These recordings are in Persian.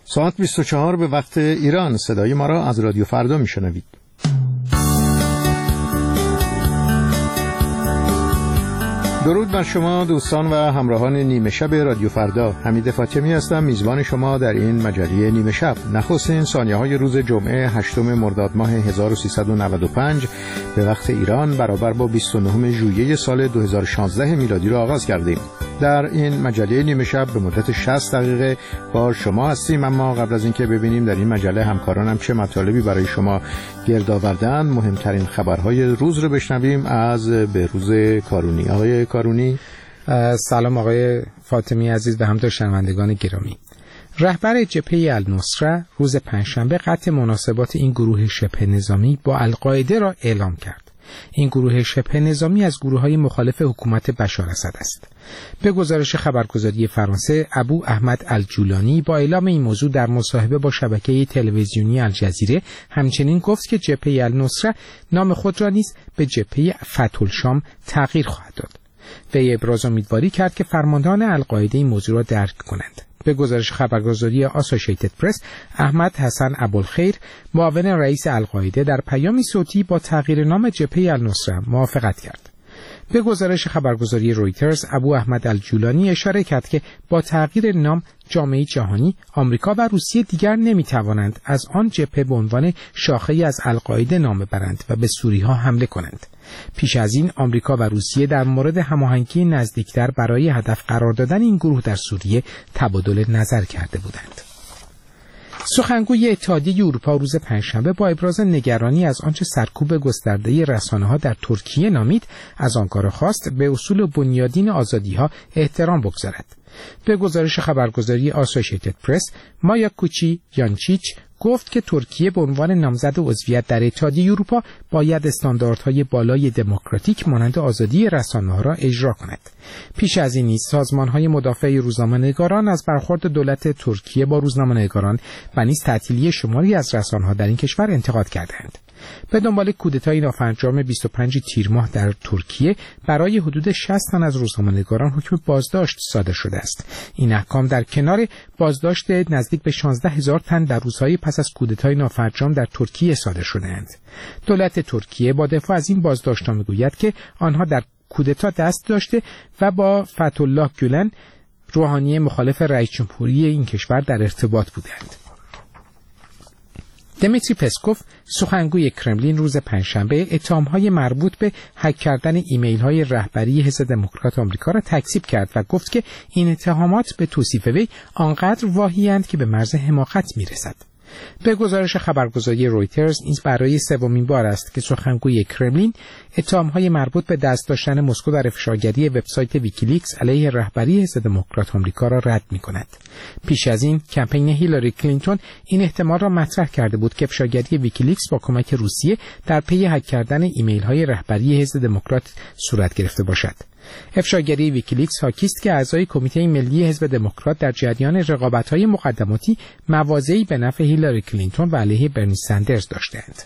ساعت 24 به وقت ایران. صدای ما را از رادیو فردا میشنوید. درود بر شما دوستان و همراهان نیمه شب رادیو فردا. حمید فاطمی هستم، میزبان شما در این مجله نیمه شب. نخستین ثانیه‌های روز جمعه 8 مرداد ماه 1395 به وقت ایران برابر با 29 ژوئیه سال 2016 میلادی را آغاز کردیم. در این مجله نیمه شب به مدت 60 دقیقه با شما هستیم، اما قبل از اینکه ببینیم در این مجله همکارانم چه مطالبی برای شما گرد آوردن، مهمترین خبرهای روز رو بشنویم از بهروز کارونی. آقای کارونی. سلام آقای فاطمی عزیز و همچنین شنوندگان گرامی. رهبر جبهه النصره روز پنجشنبه قطع مناسبات این گروه شبه نظامی با القاعده را اعلام کرد. این گروه شبه نظامی از گروه‌های مخالف حکومت بشار اسد است. به گزارش خبرگزاری فرانسه، ابو احمد الجولانی با اعلام این موضوع در مصاحبه با شبکه تلویزیونی الجزیره همچنین گفت که جبهه النصره نام خود را نیز به جبهه فتح الشام تغییر خواهد داد. وی ابراز امیدواری کرد که فرماندهان القاعده این موضوع را درک کنند. به گزارش خبرگزاری آسوشیتد پرس، احمد حسن ابوالخیر معاون رئیس القاعده در پیامی صوتی با تغییر نام جبهه النصره موافقت کرد. به گزارش خبرگزاری رویترز، ابو احمد الجولانی اشاره کرد که با تغییر نام جامعه جهانی، آمریکا و روسیه دیگر نمی‌توانند از آن جبهه به عنوان شاخه‌ای از القاعده نام ببرند و به سوری‌ها حمله کنند. پیش از این آمریکا و روسیه در مورد هماهنگی نزدیکتر برای هدف قرار دادن این گروه در سوریه تبادل نظر کرده بودند. سخنگوی اتحادیه اروپا روز پنجشنبه با ابراز نگرانی از آنچه سرکوب گسترده رسانه‌ها در ترکیه نامید، از آنکارا خواست به اصول بنیادین آزادی‌ها احترام بگذارد. به گزارش خبرگزاری آسوشیتد پرس، مایا کوچی یانچیچ گفت که ترکیه به عنوان نامزد عضویت در اتحادیه اروپا باید استانداردهای بالای دموکراتیک مانند آزادی رسانه‌ها را اجرا کند. پیش از این نیز سازمان‌های مدافع روزنامه‌نگاران از برخورد دولت ترکیه با روزنامه‌نگاران و نیز تعطیلی شماری از رسانه‌ها در این کشور انتقاد کردند. به دنبال کودتای نافرجام 25 تیر ماه در ترکیه برای حدود 60 تن از روزنامه‌نگاران حکم بازداشت صادر شده است. این احکام در کنار بازداشت نزدیک به 16,000 تن در روزهای پس از کودتای نافرجام در ترکیه صادر شده‌اند. دولت ترکیه با دفاع از این بازداشت‌ها می‌گوید که آنها در کودتا دست داشته و با فتح الله گولن، روحانی مخالف رئیس جمهوری این کشور، در ارتباط بودند. دمیتری پسکوف، سخنگوی کرملین، روز پنجشنبه اتهام‌های مربوط به هک کردن ایمیل‌های رهبری حزب دموکرات آمریکا را تکذیب کرد و گفت که این اتهامات به توصیف وی آنقدر واهی‌اند که به مرز حماقت می‌رسد. به گزارش خبرگزاری رویترز، این برای سومین بار است که سخنگوی کرملین اتهام‌های مربوط به دست داشتن مسکو در افشاگری وبسایت ویکیلیکس علیه رهبری حزب دموکرات آمریکا را رد می‌کند. پیش از این کمپین هیلاری کلینتون این احتمال را مطرح کرده بود که افشاگری ویکیلیکس با کمک روسیه در پی هک کردن ایمیل‌های رهبری حزب دموکرات صورت گرفته باشد. افشاگری ویکیلیکس حاکی است که اعضای کمیته ملی حزب دموکرات در جریان رقابت‌های مقدماتی مواضعی به نفع هیلاری کلینتون و علیه برنی سندرز داشتند.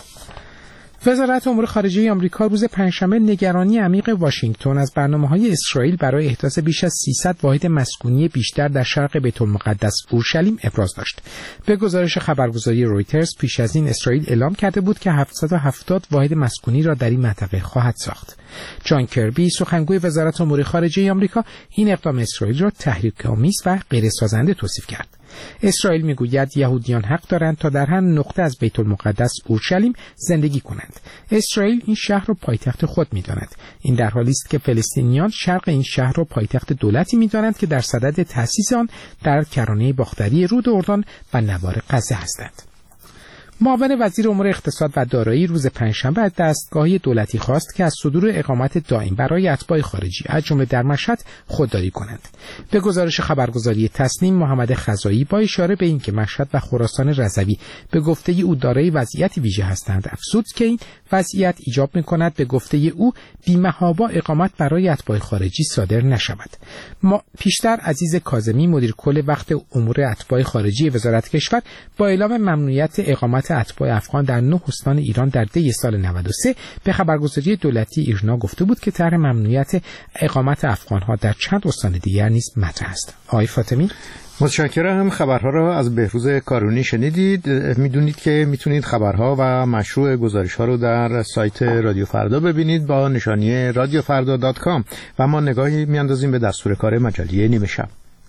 وزارت امور خارجه آمریکا روز پنجشنبه نگرانی عمیق واشنگتن از برنامه‌های اسرائیل برای احداث بیش از 300 واحد مسکونی بیشتر در شرق بیت المقدس اورشلیم ابراز داشت. به گزارش خبرگزاری رویترز، پیش از این اسرائیل اعلام کرده بود که 770 واحد مسکونی را در این منطقه خواهد ساخت. جان کربی، سخنگوی وزارت امور خارجه آمریکا، این اقدام اسرائیل را تحریک‌آمیز و غیرسازنده توصیف کرد. اسرائیل میگوید یهودیان حق دارند تا در هر نقطه از بیت المقدس اورشلیم زندگی کنند. اسرائیل این شهر را پایتخت خود می‌داند. این در حالی است که فلسطینیان شرق این شهر را پایتخت دولتی می‌دانند که در صدد تأسیس آن در کرانه باختری رود اردن و نوار غزه هستند. معاون وزیر امور اقتصاد و دارایی روز پنجشنبه از دستگاه‌های دولتی خواست که از صدور اقامت دائم برای اتباع خارجی از جمله در مشهد خودداری کنند. به گزارش خبرگزاری تسنیم، محمد خزایی با اشاره به اینکه مشهد و خراسان رضوی به گفته او دارای وضعیت ویژه هستند افزود که این وضعیت ایجاب می‌کند به گفته او بی‌محابا اقامت برای اتباع خارجی صادر نشود. پیشتر عزیز کاظمی، مدیر کل وقت امور اتباع خارجی وزارت کشور، با اعلام ممنوعیت اقامت اتباع افغان در 9 استان ایران در دی سال 93 به خبرگزاری دولتی ایرنا گفته بود که طرح ممنوعیت اقامت افغان‌ها در چند استان دیگر نیز مطرح است. آقای فاطمی. متشکرم. خبرها را از بهروز کارونی شنیدید. میدونید که میتونید خبرها و مشروع گزارش‌ها رو در سایت رادیو فردا ببینید با نشانی radiofarda.com و ما نگاهی میاندازیم به دستور کار مجله نیمه شب.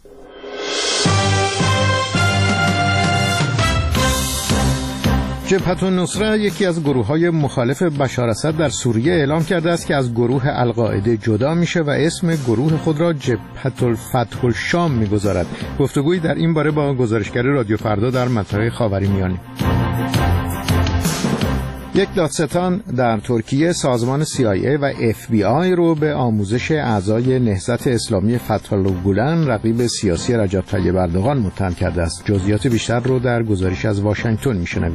جبهة النصره یکی از گروه‌های مخالف بشار اسد در سوریه اعلام کرده است که از گروه القاعده جدا میشه و اسم گروه خود را جبهة الفتح الشام میگذارد. گفتگویی در این باره با گزارشگر رادیو فردا در منطقه خاورمیانه. یک دادستان در ترکیه سازمان CIA و FBI رو به آموزش اعضای نهضت اسلامی فتح‌الله گولن رقیب سیاسی رجب طیب اردوغان متهم کرده است. جزئیات بیشتر رو در گزارش از واشنگتن میشنوید.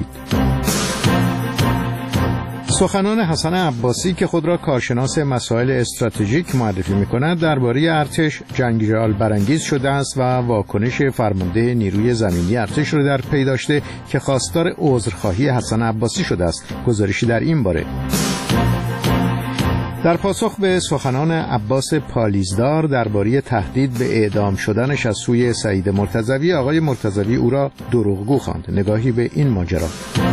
سخنان حسن عباسی که خود را کارشناس مسائل استراتژیک معرفی می‌کند درباره ارتش جنجال برانگیز شده است و واکنش فرمانده نیروی زمینی ارتش را در پی داشته که خواستار عذرخواهی حسن عباسی شده است. گزارشی در این باره. در پاسخ به سخنان عباس پالیزدار درباره تهدید به اعدام شدنش از سوی سعید مرتضوی، آقای مرتضوی او را دروغگو خواند. نگاهی به این ماجرا.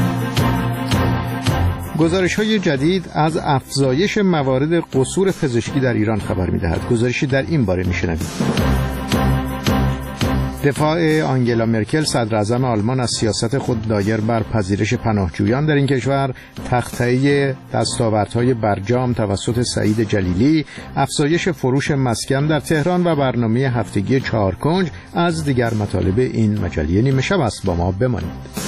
گزارش‌های جدید از افزایش موارد قصور پزشکی در ایران خبر می‌دهد. گزارشی در این باره می‌شنوید. دفاع آنگلا مرکل صدراعظم آلمان از سیاست خود دایر بر پذیرش پناهجویان در این کشور، تخطئه دستاوردهای برجام توسط سعید جلیلی، افزایش فروش مسکن در تهران و برنامه هفتگی 4 کنج از دیگر مطالب این مجله نیمه شب است. با ما بمانید.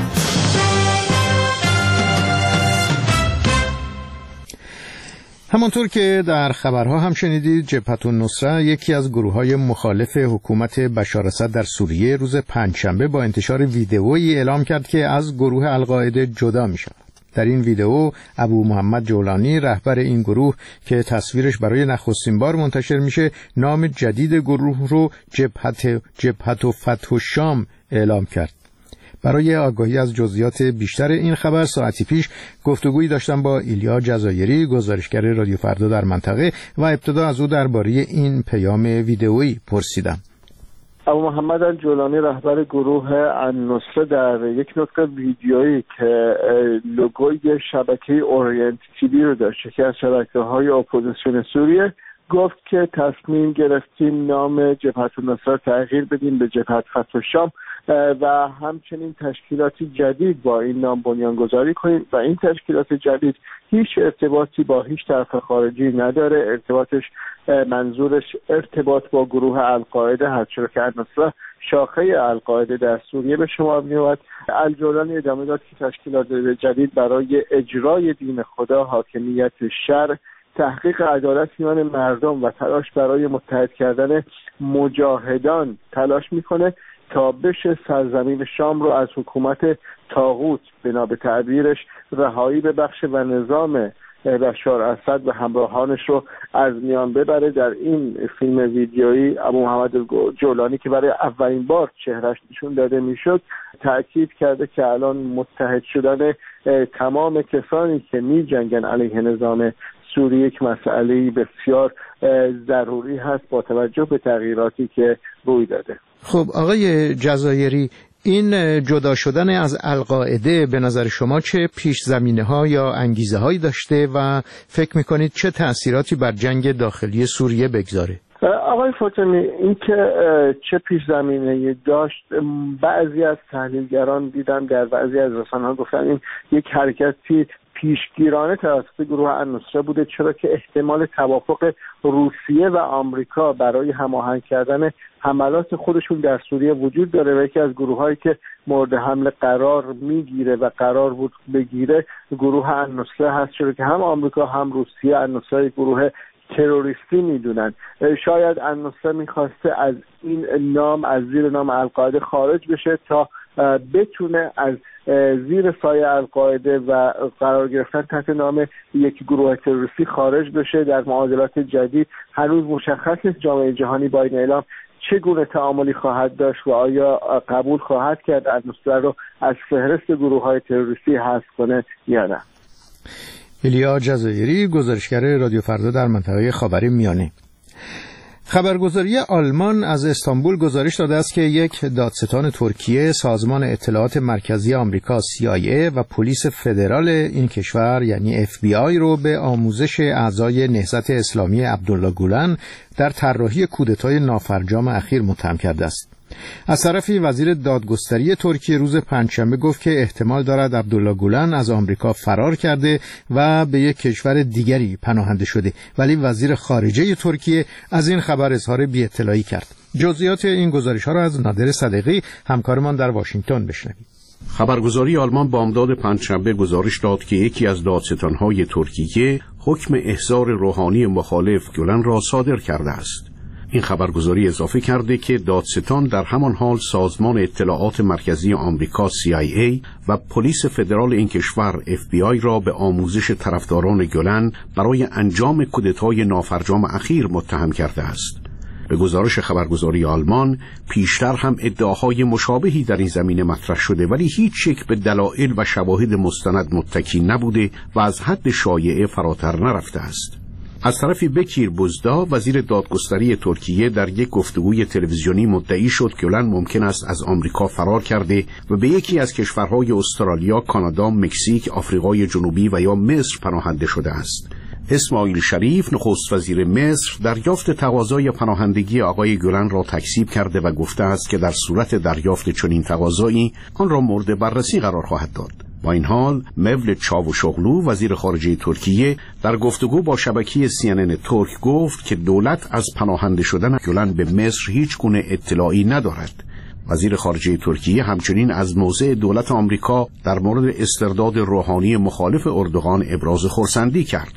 همانطور که در خبرها هم شنیدید، جبهة النصره یکی از گروه‌های مخالف حکومت بشار اسد در سوریه روز پنجشنبه با انتشار ویدئویی اعلام کرد که از گروه القاعده جدا می‌شود. در این ویدئو ابو محمد جولانی رهبر این گروه که تصویرش برای نخستین بار منتشر میشه نام جدید گروه رو جبهة فتح الشام اعلام کرد. برای آگاهی از جزئیات بیشتر این خبر ساعتی پیش گفتگویی داشتم با ایلیا جزایری، گزارشگر رادیو فردا در منطقه، و ابتدا از او درباره این پیام ویدئویی پرسیدم. ابو محمد جولانی رهبر گروه النصره در یک نطق ویدیویی که لوگوی شبکه اورینت تیوی رو داشت که از شبکه‌های اپوزیسیون سوریه، گفت که تصمیم گرفتیم نام جبهة النصره تغییر بدیم به جبهة فتح الشام و همچنین تشکیلاتی جدید با این نام بنیانگذاری کنیم و این تشکیلات جدید هیچ ارتباطی با هیچ طرف خارجی نداره. ارتباطش منظورش ارتباط با گروه القاعده هست، چرا که النصره شاخه القاعده در سوریه به شمار می‌آید. الجولانی ادامه داد که تشکیلات جدید برای اجرای دین خدا، حاکمیت شرع، تحقیق عدالت میان مردم و تلاش برای متحد کردن مجاهدان تلاش میکنه تا بشه سرزمین شام رو از حکومت طاغوت بنا به تعبیرش رهایی ببخشه و نظام بشار اسد و همراهانش رو از میان ببره. در این فیلم ویدیویی ابو محمد جولانی که برای اولین بار چهرهش نشون داده میشد تأکید کرده که الان متحد شدن تمام کسانی که می جنگن علیه نظام سوریه یک مسئله بسیار ضروری هست با توجه به تغییراتی که روی داده. خب آقای جزایری، این جدا شدن از القاعده به نظر شما چه پیش زمینه ها یا انگیزه هایی داشته و فکر میکنید چه تأثیراتی بر جنگ داخلی سوریه بگذاره؟ آقای فاطمی، این که چه پیش زمینه‌ای داشت، بعضی از تحلیلگران دیدن در بعضی از رسانه‌ها گفتن این یک حرکتی پیشگیرانه توسط گروه النصره بوده، چرا که احتمال توافق روسیه و آمریکا برای هماهنگ کردن حملات خودشون در سوریه وجود داره و یکی از گروه‌هایی که مورد حمله قرار میگیره و قرار بود بگیره گروه النصره هست، چرا که هم آمریکا هم روسیه النصره گروه تروریستی میدونن. شاید النصره میخواسته از این نام، از زیر نام القاعده خارج بشه تا بتونه از زیر سایه القاعده و قرار گرفتن تحت نام یک گروه تروریستی خارج بشه. در معادلات جدید هنوز مشخص نیست جامعه جهانی با این اعلام چگونه تعاملی خواهد داشت و آیا قبول خواهد کرد النصره رو از فهرست گروه‌های تروریستی حذف کنه یا نه. ایلیا جزایری، گزارشگر رادیو فردا در منطقه خاورمیانه. خبرگزاری آلمان از استانبول گزارش داده است که یک دادستان ترکیه، سازمان اطلاعات مرکزی آمریکا CIA و پلیس فدرال این کشور یعنی FBI رو به آموزش اعضای نهضت اسلامی عبدالله گولن در طراحی کودتای نافرجام اخیر متهم کرده است. از طرفی وزیر دادگستری ترکیه روز پنجشنبه گفت که احتمال دارد عبدالله گولن از آمریکا فرار کرده و به یک کشور دیگری پناهنده شده، ولی وزیر خارجه ترکیه از این خبر اظهار بی‌اطلاعی کرد. جزئیات این گزارش‌ها را از نادر صدیقی همکارمان در واشنگتن بشنوید. خبرگزاری آلمان بامداد پنجشنبه گزارش داد که یکی از دادستان‌های ترکیه حکم احضار روحانی مخالف گولن را صادر کرده است. این خبرگزاری اضافه کرده که دادستان در همان حال سازمان اطلاعات مرکزی آمریکا CIA و پلیس فدرال این کشور FBI را به آموزش طرفداران گولن برای انجام کودتای نافرجام اخیر متهم کرده است. به گزارش خبرگزاری آلمان پیشتر هم ادعاهای مشابهی در این زمینه مطرح شده، ولی هیچ یک به دلایل و شواهد مستند متکی نبوده و از حد شایعه فراتر نرفته است. از طرفی بکیر بوزدا وزیر دادگستری ترکیه در یک گفتگوی تلویزیونی مدعی شد که گولن ممکن است از آمریکا فرار کرده و به یکی از کشورهای استرالیا، کانادا، مکزیک، آفریقای جنوبی و یا مصر پناهنده شده است. اسماعیل شریف نخست وزیر مصر دریافت تقاضای پناهندگی آقای گولن را تکذیب کرده و گفته است که در صورت دریافت چنین تقاضایی آن را مورد بررسی قرار خواهد داد. با این حال مولد چاوشوغلو وزیر خارجه ترکیه در گفتگو با شبکه CNN ترک گفت که دولت از پناهنده شدن گولن به مصر هیچ گونه اطلاعی ندارد. وزیر خارجه ترکیه همچنین از موضع دولت آمریکا در مورد استرداد روحانی مخالف اردوغان ابراز خرسندی کرد.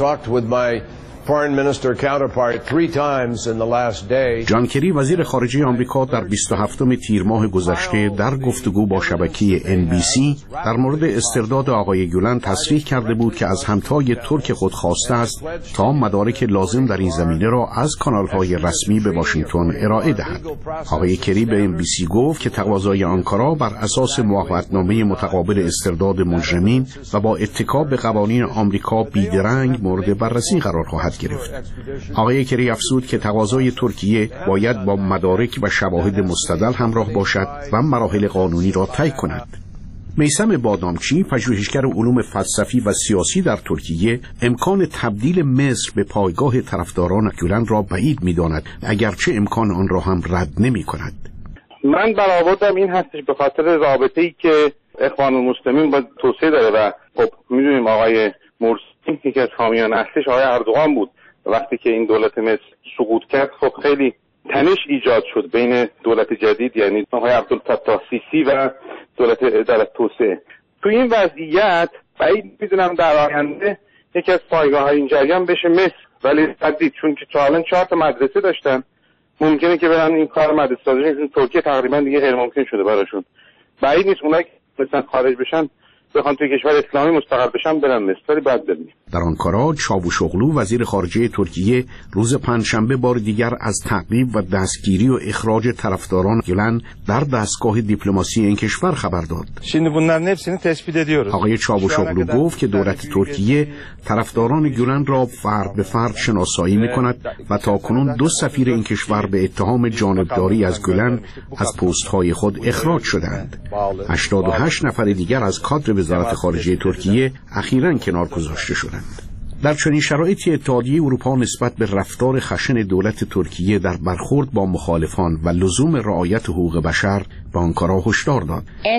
جان کری وزیر خارجه آمریکا در 27 تیر ماه گذشته در گفتگو با شبکه NBC در مورد استرداد آقای گولن تصریح کرده بود که از همتای ترک خود خواسته است تا مدارک لازم در این زمینه را از کانال‌های رسمی به واشنگتن ارائه دهد. آقای کری به NBC گفت که تقاضای آنکارا بر اساس موافقتنامه متقابل استرداد مجرمین و با اتکا به قوانین آمریکا بیدرنگ مورد بررسی قرار خواهد گرفت. آقای کری افزود که تقاضای ترکیه باید با مدارک و شواهد مستدل همراه باشد و مراحل قانونی را طی کند. میثم بادامچی پژوهشگر علوم فلسفی و سیاسی در ترکیه امکان تبدیل مصر به پایگاه طرفداران گولن را بعید می‌داند، اگرچه امکان آن را هم رد نمی‌کند. من برآوردم این هستش به خاطر رابطه‌ای که اخوان المسلمین با توسعه داره و خب می‌دونیم آقای مرسی یکی از حامیان اصلیش آقای اردوغان بود. وقتی که این دولت مصر سقوط کرد خب خیلی تنش ایجاد شد بین دولت جدید یعنی آقای عبدالفتاح سیسی و دولت عدالت توسعه. تو این وضعیت بعید میدونم در آینده یکی از پایگاه‌های این جریان بشه مصر، ولی جدید چون که چهار تا مدرسه داشتن ممکنه که برن این کار مدرسه سازیشون ترکیه تقریبا دیگه غیر ممکن شده براشون. بعید نیست اونایی که مثلا خارج بشن بخوان توی کشور اسلامی مستقر بشن برن مصر، ولی بعد ببینیم. در آنکارا چاوشوغلو وزیر خارجه ترکیه روز پنجشنبه بار دیگر از تعقیب و دستگیری و اخراج طرفداران گولن در دستگاه دیپلماسی این کشور خبر داد. آقای چاوشوغلو گفت که دولت ترکیه طرفداران گولن را فرد به فرد شناسایی می‌کند و تاکنون 2 سفیر این کشور به اتهام جانبداری از گولن از پست‌های خود اخراج شدند. 88 نفر دیگر از کادر وزارت خارجه ترکیه اخیراً کنار گذاشته شدند. در چنین شرایطی اتحادیه اروپا نسبت به رفتار خشن دولت ترکیه در برخورد با مخالفان و لزوم رعایت حقوق بشر به آنکارا هشدار داد.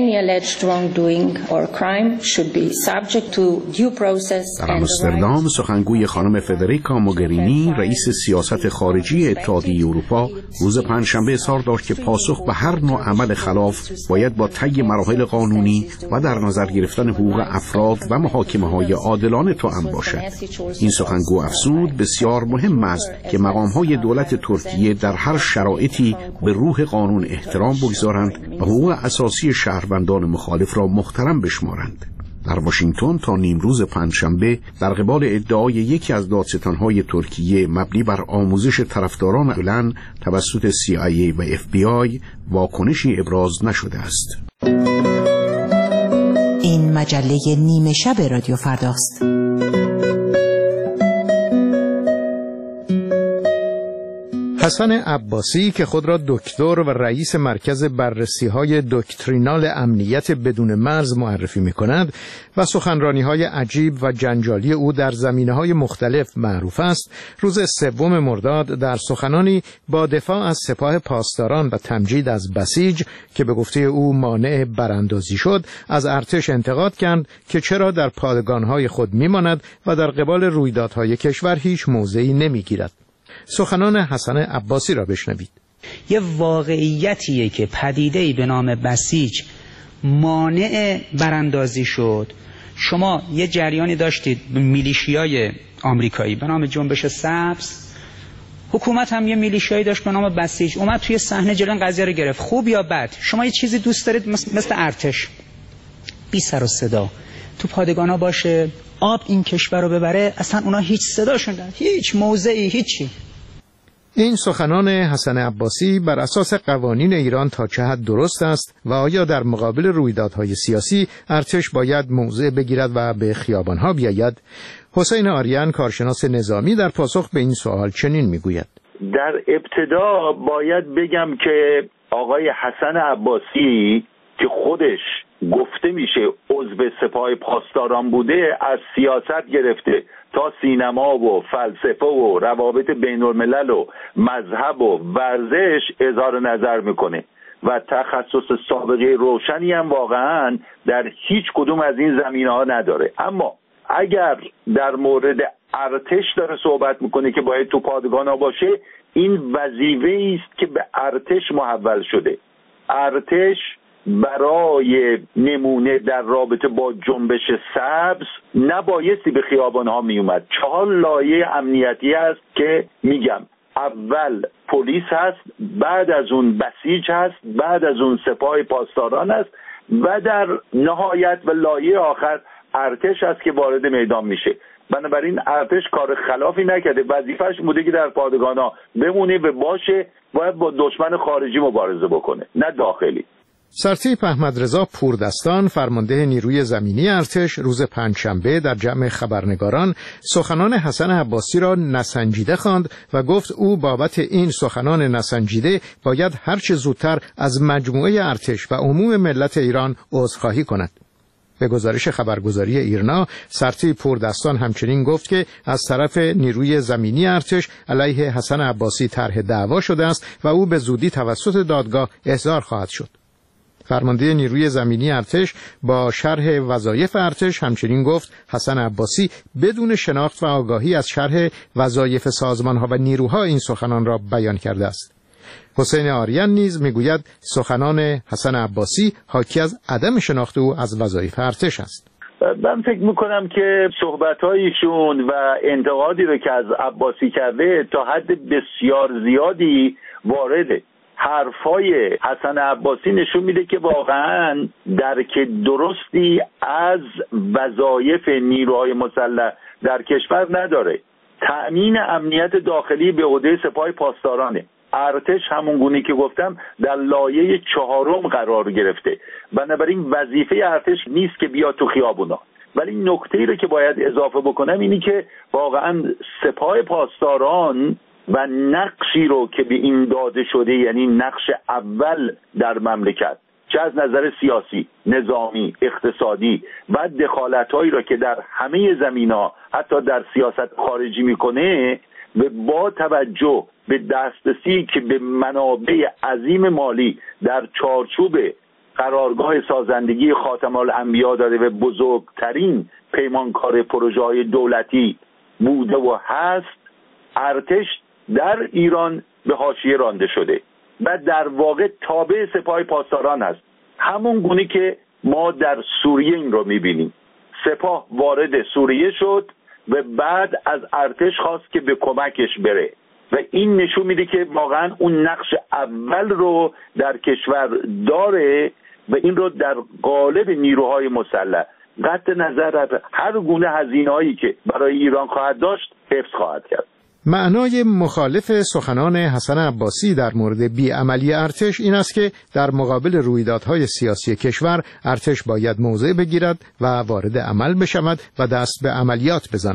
در آمستردام سخنگوی خانم فدریکا موگرینی رئیس سیاست خارجی اتحادیه اروپا روز پنجشنبه اظهار داشت که پاسخ به هر نوع عمل خلاف باید با طی مراحل قانونی و در نظر گرفتن حقوق افراد و محاکمه‌های عادلانه توأم باشد. این سخنگو افزود بسیار مهم است که مقام‌های دولت ترکیه در هر شرایطی به روح قانون احترام بگذارند و حقوق اساسی شهروندان مخالف را محترم بشمارند. در واشنگتن تا نیمروز پنجشنبه در قبال ادعای یکی از دادستان‌های ترکیه مبنی بر آموزش طرفداران گولن توسط CIA و FBI واکنشی ابراز نشده است. این مجله نیمه شب رادیو فرداست. حسن عباسی که خود را دکتر و رئیس مرکز بررسی‌های دکترینال امنیت بدون مرز معرفی می‌کند و سخنرانی‌های عجیب و جنجالی او در زمینه‌های مختلف معروف است، روز 3 مرداد در سخنانی با دفاع از سپاه پاسداران و تمجید از بسیج که به گفته او مانع براندازی شد، از ارتش انتقاد کرد که چرا در پادگان‌های خود می‌ماند و در قبال رویدادهای کشور هیچ موضعی نمی‌گیرد. سخنان حسن عباسی را بشنوید. یه واقعیتیه که پدیده‌ای به نام بسیج مانع براندازی شد. شما یه جریانی داشتید میلیشیای آمریکایی به نام جنبش سبز، حکومت هم یه میلیشیایی داشت به نام بسیج، اومد توی صحنه جلوی قضیه رو گرفت. خوب یا بد، شما یه چیزی دوست دارید مثل ارتش بی سر و صدا تو پادگانا باشه، آب این کشور رو ببره، اصلا اونا هیچ صداشون نداره، هیچ موضعی، هیچی. این سخنان حسن عباسی بر اساس قوانین ایران تا چه حد درست است و آیا در مقابل رویدادهای سیاسی ارتش باید موضع بگیرد و به خیابانها بیاید؟ حسین آریان کارشناس نظامی در پاسخ به این سوال چنین میگوید: در ابتدا باید بگم که آقای حسن عباسی که خودش گفته میشه عضو سپاه پاسداران بوده، از سیاست گرفته تا سینما و فلسفه و روابط بین الملل و مذهب و ورزش اظهار نظر میکنه و تخصص سابقه روشنی هم واقعا در هیچ کدوم از این زمینه‌ها نداره. اما اگر در مورد ارتش داره صحبت میکنه که باید تو پادگانا باشه، این وظیفه‌ای است که به ارتش محول شده. ارتش برای نمونه در رابطه با جنبش سبز نبایستی به خیابان‌ها می اومد. 4 لایه امنیتی هست که میگم، اول پلیس هست، بعد از اون بسیج هست، بعد از اون سپاه پاسداران هست و در نهایت و لایه آخر ارتش هست که وارد میدان میشه. بنابراین ارتش کار خلافی نکرده، وظیفه‌اش بوده که در پادگانا بمونه و باشه، باید با دشمن خارجی مبارزه بکنه نه داخلی. سرتیپ احمدرضا پوردستان فرمانده نیروی زمینی ارتش روز پنجشنبه در جمع خبرنگاران سخنان حسن عباسی را نسنجیده خواند و گفت او بابت این سخنان نسنجیده باید هرچه زودتر از مجموعه ارتش و عموم ملت ایران عذرخواهی کند. به گزارش خبرگزاری ایرنا، سرتیپ پوردستان همچنین گفت که از طرف نیروی زمینی ارتش علیه حسن عباسی طرح دعوا شده است و او به زودی توسط دادگاه احضار خواهد شد. فرمانده نیروی زمینی ارتش با شرح وظایف ارتش همچنین گفت حسن عباسی بدون شناخت و آگاهی از شرح وظایف سازمان‌ها و نیروها این سخنان را بیان کرده است. حسین آریان نیز میگوید سخنان حسن عباسی حاکی از عدم شناخت او از وظایف ارتش است. من فکر میکنم که صحبت‌هایشون و انتقادی رو که از عباسی کرده تا حد بسیار زیادی وارده. حرفای حسن عباسی نشون میده که واقعا درک درستی از وظایف نیروهای مسلح در کشور نداره. تأمین امنیت داخلی به عهده سپاه پاسدارانه. ارتش همون گونه که گفتم در لایه 4 قرار گرفته، بنابراین وظیفه ارتش نیست که بیاد تو خیابونا. ولی نکته‌ای رو که باید اضافه بکنم اینی که واقعا سپاه پاسداران و نقشی رو که به این داده شده، یعنی نقش اول در مملکت، چه از نظر سیاسی، نظامی، اقتصادی و دخالت‌هایی را که در همه زمینه‌ها حتی در سیاست خارجی میکنه و با توجه به دسترسی که به منابع عظیم مالی در چارچوب قرارگاه سازندگی خاتم الانبیا داره و بزرگترین پیمانکار پروژه‌های دولتی بوده و هست، ارتش در ایران به حاشیه رانده شده و در واقع تابع سپاه پاسداران است. همون گونه که ما در سوریه این رو میبینیم. سپاه وارد سوریه شد و بعد از ارتش خواست که به کمکش بره و این نشون میده که واقعا اون نقش اول رو در کشور داره و این رو در قالب نیروهای مسلح قطع نظر از هر گونه هزینه‌ای که برای ایران خواهد داشت حفظ خواهد کرد. معنای مخالف سخنان حسن عباسی در مورد بیعملی ارتش این است که در مقابل رویدادهای سیاسی کشور ارتش باید موضع بگیرد و وارد عمل بشود و دست به عملیات بزند.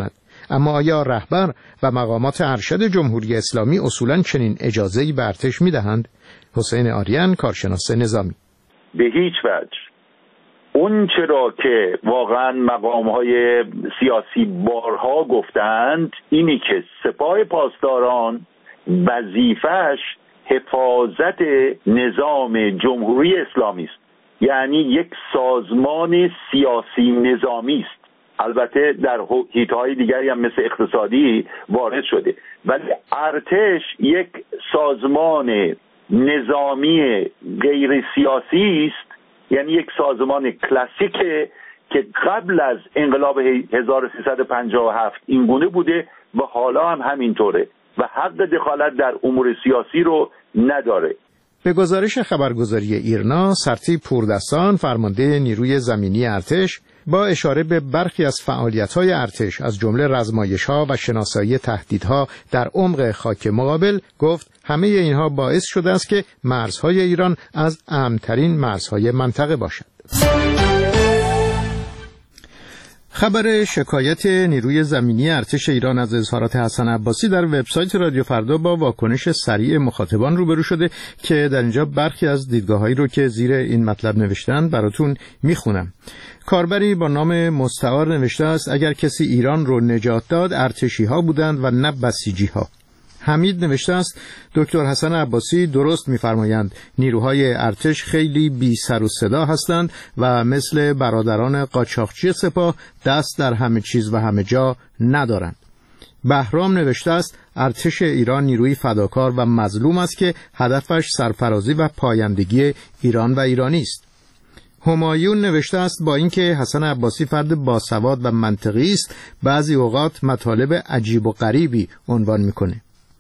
اما آیا رهبر و مقامات ارشد جمهوری اسلامی اصولاً چنین اجازه‌ای به ارتش می‌دهند؟ حسین آریان، کارشناس نظامی: به هیچ وجه. اون چرا که واقعا مقام‌های سیاسی بارها گفتند اینی که سپاه پاسداران وظیفه‌اش حفاظت نظام جمهوری اسلامی است، یعنی یک سازمان سیاسی نظامی است. البته در حیطه‌های دیگری هم مثل اقتصادی وارد شده، ولی ارتش یک سازمان نظامی غیر سیاسی است، یعنی یک سازمان کلاسیک که قبل از انقلاب 1357 این گونه بوده و حالا هم همینطوره و حق دخالت در امور سیاسی رو نداره. به گزارش خبرگزاری ایرنا، سرتیپ پوردستان، فرمانده نیروی زمینی ارتش، با اشاره به برخی از فعالیت‌های ارتش از جمله رزمایش‌ها و شناسایی تهدیدها در عمق خاک مقابل، گفت همه اینها باعث شده است که مرزهای ایران از امن‌ترین مرزهای منطقه باشد. خبر شکایت نیروی زمینی ارتش ایران از اظهارات حسن عباسی در وبسایت رادیو فردا با واکنش سریع مخاطبان روبرو شده که در اینجا برخی از دیدگاه‌هایی رو که زیر این مطلب نوشتن براتون میخونم. کاربری با نام مستعار نوشته است: اگر کسی ایران رو نجات داد ارتشی‌ها بودند و نه بسیجی‌ها. حمید نوشته است: دکتر حسن عباسی درست می‌فرمایند، نیروهای ارتش خیلی بی سر و صدا هستند و مثل برادران قاچاقچی سپاه دست در همه چیز و همه جا ندارند. بهرام نوشته است: ارتش ایران نیروی فداکار و مظلوم است که هدفش سرفرازی و پایندگی ایران و ایرانی است. همایون نوشته است: با اینکه حسن عباسی فرد باسواد و منطقی است، بعضی اوقات مطالب عجیب و غریبی عنوان میکنه.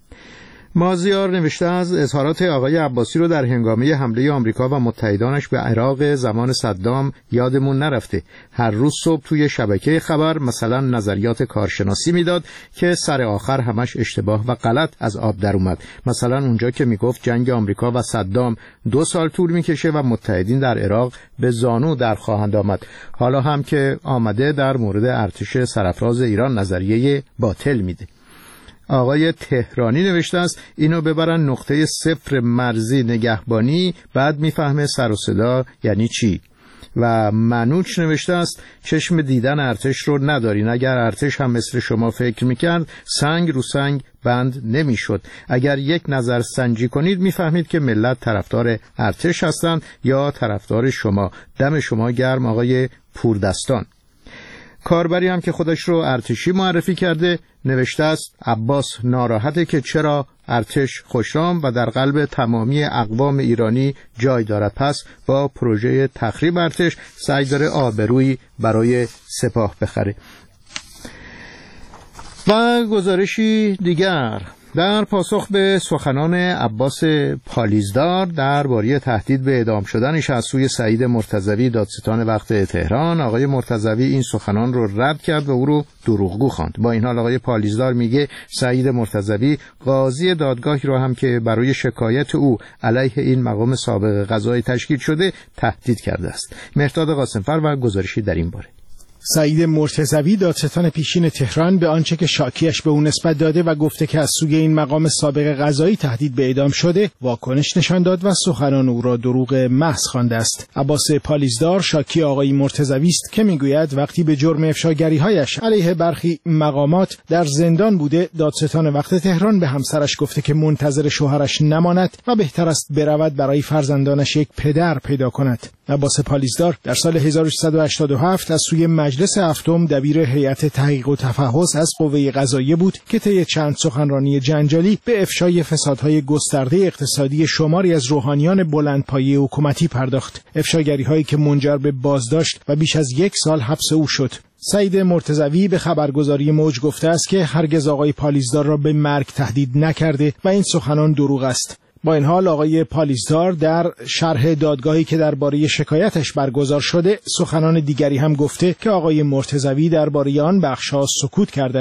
مازیار نوشته است: اظهارات آقای عباسی رو در هنگامه حمله آمریکا و متحدانش به عراق زمان صدام یادمون نرفته. هر روز صبح توی شبکه خبر مثلا نظریات کارشناسی میداد که سر آخر همش اشتباه و غلط از آب در اومد. مثلا اونجا که میگفت جنگ آمریکا و صدام 2 سال طول میکشه و متحدین در عراق به زانو در خواهند آمد. حالا هم که آمده در مورد ارتش سرافراز ایران نظریه باطل میده. آقای تهرانی نوشته است: اینو ببرن نقطه 0 مرزی نگهبانی، بعد میفهمه سر و صدا یعنی چی. و منوچ نوشته است: چشم دیدن ارتش رو ندارین. اگر ارتش هم مثل شما فکر میکرد سنگ رو سنگ بند نمیشد. اگر یک نظر سنجی کنید میفهمید که ملت طرفدار ارتش هستند یا طرفدار شما. دم شما گرم آقای پوردستان. کاربری هم که خودش رو ارتشی معرفی کرده نوشته است: عباس ناراحته که چرا ارتش خوشرام و در قلب تمامی اقوام ایرانی جای دارد، پس با پروژه تخریب ارتش سعی داره آبرویی برای سپاه بخره. و گزارشی دیگر در پاسخ به سخنان عباس پالیزدار درباره تهدید به اعدام شدنش از سوی سعید مرتضوی دادستان وقت تهران، آقای مرتضوی این سخنان رو رد کرد و او رو دروغگو خواند. با این حال آقای پالیزدار میگه سعید مرتضوی قاضی دادگاهی رو هم که برای شکایت او علیه این مقام سابق قضایی تشکیل شده تهدید کرده است. مهرداد قاسمفر و گزارشی در این باره. سعید مرتضوی دادستان پیشین تهران به آنچه که شاکیش به او نسبت داده و گفته که از سوی این مقام سابق قضایی تهدید به اعدام شده واکنش نشان داد و سخنان او را دروغ محض خوانده است. عباس پالیزدار شاکی آقای مرتضوی است که میگوید وقتی به جرم افشاگری‌هایش علیه برخی مقامات در زندان بوده، دادستان وقت تهران به همسرش گفته که منتظر شوهرش نماند و بهتر است برود برای فرزندانش یک پدر پیدا کند. عباس پالیزدار در سال 1387 از سوی مجلس هفتم دبیر هیئت تحقیق و تفحص از قوه قضاییه بود که طی چند سخنرانی جنجالی به افشای فسادهای گسترده اقتصادی شماری از روحانیان بلندپایه حکومتی پرداخت، افشاگری‌هایی که منجر به بازداشت و بیش از 1 سال حبس او شد. سعید مرتضوی به خبرگزاری موج گفته است که هرگز آقای پالیزدار را به مرگ تهدید نکرده و این سخنان دروغ است. با این حال آقای پالیزدار در شرح دادگاهی که درباره شکایتش برگزار شده سخنان دیگری هم گفته که آقای مرتضوی درباره آن بخش‌ها سکوت کرده است.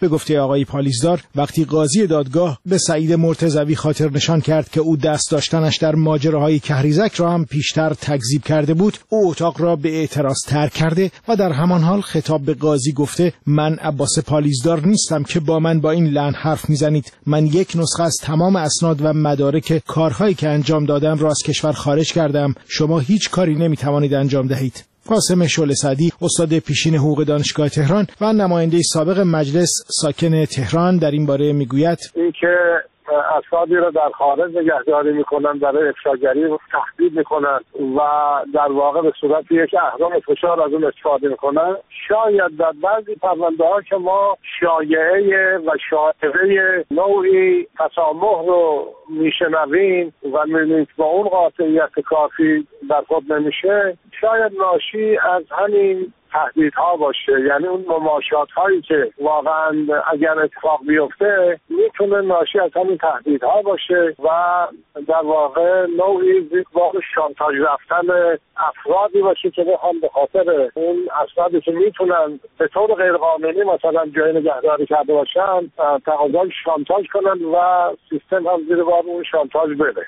به گفته آقای پالیزدار وقتی قاضی دادگاه به سعید مرتضوی خاطر نشان کرد که او دست داشتنش در ماجراهای کهریزک را هم پیشتر تکذیب کرده بود، او اتاق را به اعتراض ترک کرده و در همان حال خطاب به قاضی گفته من عباس پالیزدار نیستم که با من با این لعن حرف میزنید. من یک نسخه از تمام اسناد و مدارک کارهایی که انجام دادم را از کشور خارج کردم. شما هیچ کاری نمیتوانید انجام دهید. قاسم شعله سعدی استاد پیشین حقوق دانشگاه تهران و نماینده سابق مجلس ساکن تهران در این باره میگوید اینکه افرادی را در خارج نگهداری میکنن، برای افشاگری تهدید میکنن و در واقع به صورت یک اهرم فشار از اون استفاده میکنن. شاید در بعضی پرونده ها که ما شایعه و شایعه نوعی تسامح رو میشنویم و میبینید با اون قاطعیت کافی در خود نمیشه، شاید ناشی از همین تهدیدها باشه. یعنی اون مماشات هایی که واقعا اگر اتفاق بیفته میتونه ناشی از همین تهدیدها باشه و در واقع نوعی زیربار شانتاژ رفتن افرادی باشه که هم به خاطر اون افرادی که میتونن به طور غیرقانونی مثلا جای نگهداری کرده باشن تقاضای شانتاژ کنن و سیستم هم زیر بار اون شانتاژ بده.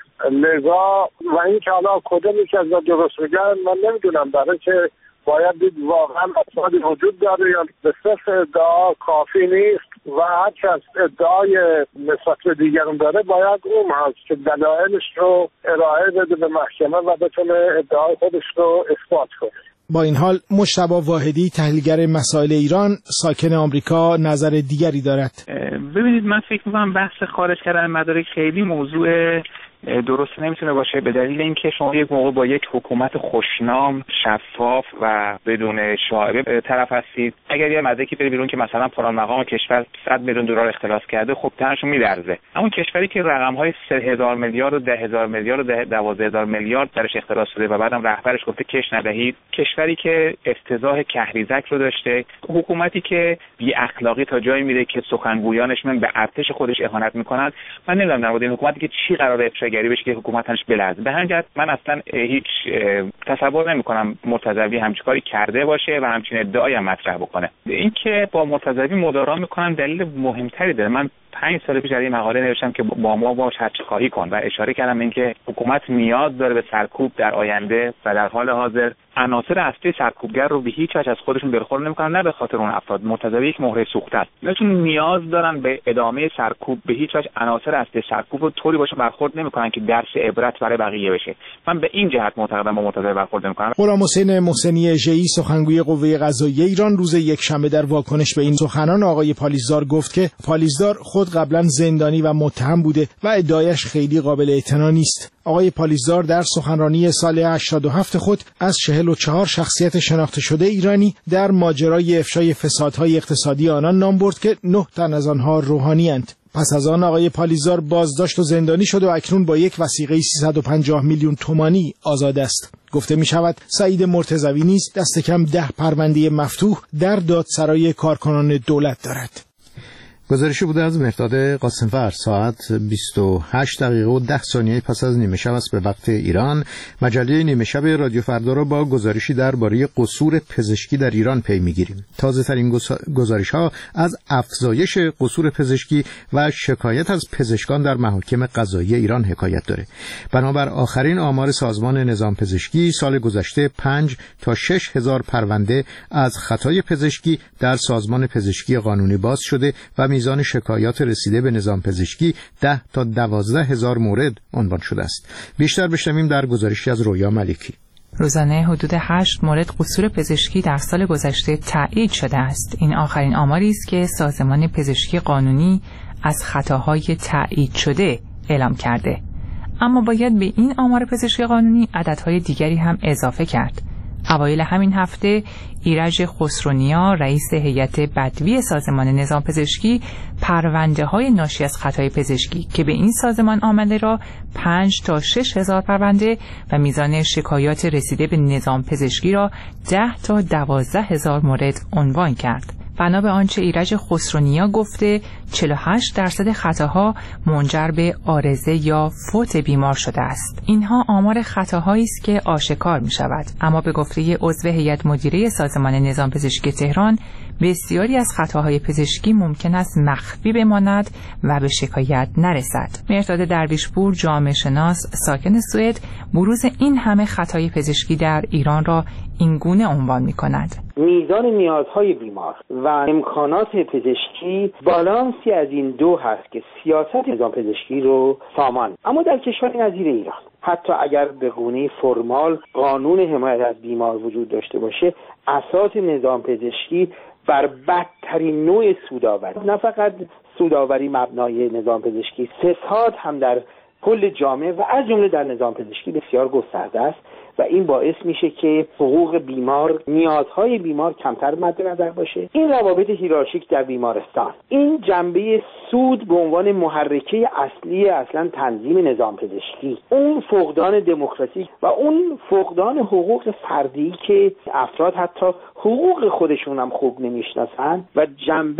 لذا و این که حالا کدوم یکی از درست میگن من نمیدونم، برای که باید دید واقعا افرادی وجود داره یا به صرف ادعا کافی نیست و هر کس ادعای نسبت به دیگران داره باید اون هست که دلایلش رو ارائه بده به محکمه و بتونه ادعای خودش رو اثبات کنه. با این حال مجتبی واحدی تحلیلگر مسائل ایران ساکن آمریکا نظر دیگری دارد. ببینید من فکر می‌کنم بحث خارج کردن مدارک خیلی موضوع درست نمیتونه باشه، به دلیل اینکه شما یک موقع با یک حکومت خوشنام، شفاف و بدون شایبه طرف هستید. اگر یه مدرکی بره بیرون که مثلا فلان مقام کشور 100 میلیون دلار اختلاس کرده، خب تنشون میلرزه. اما کشوری که رقم‌های 3000 میلیارد و 10000 میلیارد و 12000 میلیارد درش اختلاس شده و بعدم رهبرش گفته کش ندهید، کشوری که افتضاح کهریزک رو داشته، حکومتی که بی اخلاقی تا جایی میره که سخنگویانش من به ارتش خودش اهانت میکنن، من نمیدونم در مورد این حکومتی که چی قراره افشاگری بشه که حکومتش بلرزه. به همین جهت من اصلا هیچ تصور نمی‌کنم مرتضوی همچین کاری کرده باشه و همچین ادعایی هم مطرح بکنه. اینکه با مرتضوی مدارا میکنن دلیل مهمتری داره. من 5 سال پیش در این مقاله نوشتم که با ما باش خواهی کن و اشاره کردم اینکه حکومت نیاز داره به سرکوب در آینده و در حال حاضر عناصر اصلی سرکوبگر رو به هیچ وجه از خودشون دلخور نمی‌کنن، نه به خاطر اون افراد. مرتضوی یک مهره سوخته است. نشون نیاز دارن به ادامه سرکوب، به هیچ وجه عناصر اصلی سرکوب رو طوری باشه برخورد نمی‌کنن که درس عبرت برای بقیه بشه. من به این جهت معتقدم با مرتضوی برخورد نمی‌کنن. غلامحسین محسنی ژئی سخنگوی قوه قضاییه ایران روز یکشنبه در واکنش به این سخنان آقای پالیزدار گفت که پالیزدار خود قبلا زندانی و متهم بوده و ادعایش خیلی قابل اعتنا نیست. آقای پالیزدار در سخنرانی سال 87 خود از 44 شخصیت شناخته شده ایرانی در ماجرای افشای فسادهای اقتصادی آنان نام برد که 9 تن از آنها روحانی‌اند. پس از آن آقای پالیزدار بازداشت و زندانی شد و اکنون با یک وثیقه 350 میلیون تومانی آزاد است. گفته می شود سعید مرتضوی نیز دست کم 10 پرونده مفتوح در دادسرای کارکنان دولت دارد. گزارشی بوده از مهرداد قاسمفر. ساعت 28 دقیقه و 10 ثانیه پس از نیمه شب است به وقت ایران. مجله نیمه شب رادیو فردا را با گزارشی درباره قصور پزشکی در ایران پی می‌گیریم. تازه‌ترین گزارش‌ها از افزایش قصور پزشکی و شکایت از پزشکان در محاکم قضایی ایران حکایت داره. بنابر آخرین آمار سازمان نظام پزشکی، سال گذشته 5 تا 6 هزار پرونده از خطای پزشکی در سازمان پزشکی قانونی باز شده و میزان شکایات رسیده به نظام پزشکی 10 تا 12 هزار مورد عنوان شده است. بیشتر بشنویم در گزارشی از رویا ملکی. روزانه حدود 8 مورد قصور پزشکی در سال گذشته تایید شده است. این آخرین آماری است که سازمان پزشکی قانونی از خطاهای تایید شده اعلام کرده. اما باید به این آمار پزشکی قانونی عددهای دیگری هم اضافه کرد. اوایل همین هفته ایرج خسرونیا رئیس هیئت بدوی سازمان نظام پزشکی پرونده‌های ناشی از خطای پزشکی که به این سازمان آمده را 5 تا 6 هزار پرونده و میزان شکایات رسیده به نظام پزشکی را 10 تا 12 هزار مورد عنوان کرد. بنا به آنچه ایرج خسرونیا گفته 48% خطاها منجر به عارضه یا فوت بیمار شده است. اینها آمار خطاهایی است که آشکار می شود، اما به گفته عضو هیئت مدیره سازمان نظام پزشکی تهران بسیاری از خطاهای پزشکی ممکن است مخفی بماند و به شکایت نرسد. مرداد درویشپور جامعه شناس ساکن سوئد بروز این همه خطای پزشکی در ایران را این گونه عنوان می کند: میزان نیازهای بیمار و امکانات پزشکی بالانسی از این دو هست که سیاست نظام پزشکی رو سامان. اما در کشور نظیر ایران حتی اگر به گونه فرمال قانون حمایت از بیمار وجود داشته باشه، اساس نظام پزشکی بر بدترین نوع سودآوری، نه فقط سودآوری مبنای نظام پزشکی، فساد هم در کل جامعه و از جمله در نظام پزشکی بسیار گسترده است و این باعث میشه که حقوق بیمار، نیازهای بیمار کمتر مد نظر باشه. این روابط هیرارشیک در بیمارستان، این جنبه سود به عنوان محرکه اصلی اصلا تنظیم نظام پزشکی، اون فقدان دموکراسی و اون فقدان حقوق فردی که افراد حتی حقوق خودشون هم خوب نمیشناسن و جنبه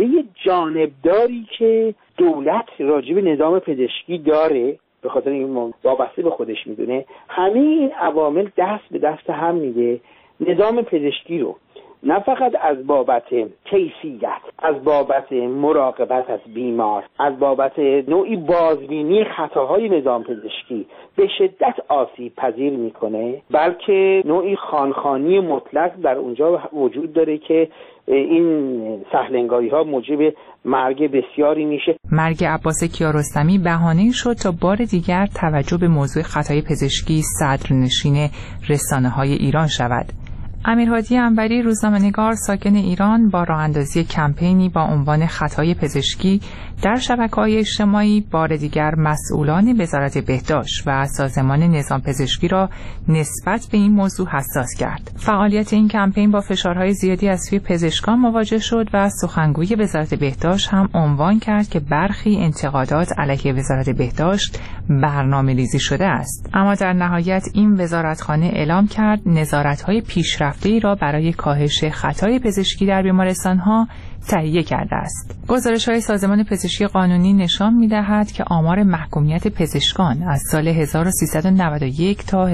جانبداری که دولت راجع به نظام پزشکی داره به خاطر این وابسته به خودش میدونه، همه این عوامل دست به دست هم میده نظام پزشکی رو نه فقط از بابت کیفیت، از بابت مراقبت از بیمار، از بابت نوعی بازبینی خطاهای نظام پزشکی به شدت آسیب پذیر میکنه، بلکه نوعی خانخانی مطلق در اونجا وجود داره که این سهلنگاری ها موجب مرگ بسیاری میشه. مرگ عباس کیارستمی بهانه‌ای شد تا بار دیگر توجه به موضوع خطای پزشکی صدرنشین رسانه‌های ایران شود. امیرهادی انوری روزنامه‌نگار ساکن ایران با راه اندازی کمپینی با عنوان خطای پزشکی در شبکه‌های اجتماعی بار دیگر مسئولان وزارت بهداشت و سازمان نظام پزشکی را نسبت به این موضوع حساس کرد. فعالیت این کمپین با فشارهای زیادی از سوی پزشکان مواجه شد و سخنگوی وزارت بهداشت هم عنوان کرد که برخی انتقادات علیه وزارت بهداشت برنامه‌ریزی شده است. اما در نهایت این وزارتخانه اعلام کرد نظارت‌های پیشرفته‌ای را برای کاهش خطای پزشکی در بیمارستان‌ها تهیه کرده است. گزارش‌های سازمان پزشکی قانونی نشان می‌دهد که آمار محکومیت پزشکان از سال 1391 تا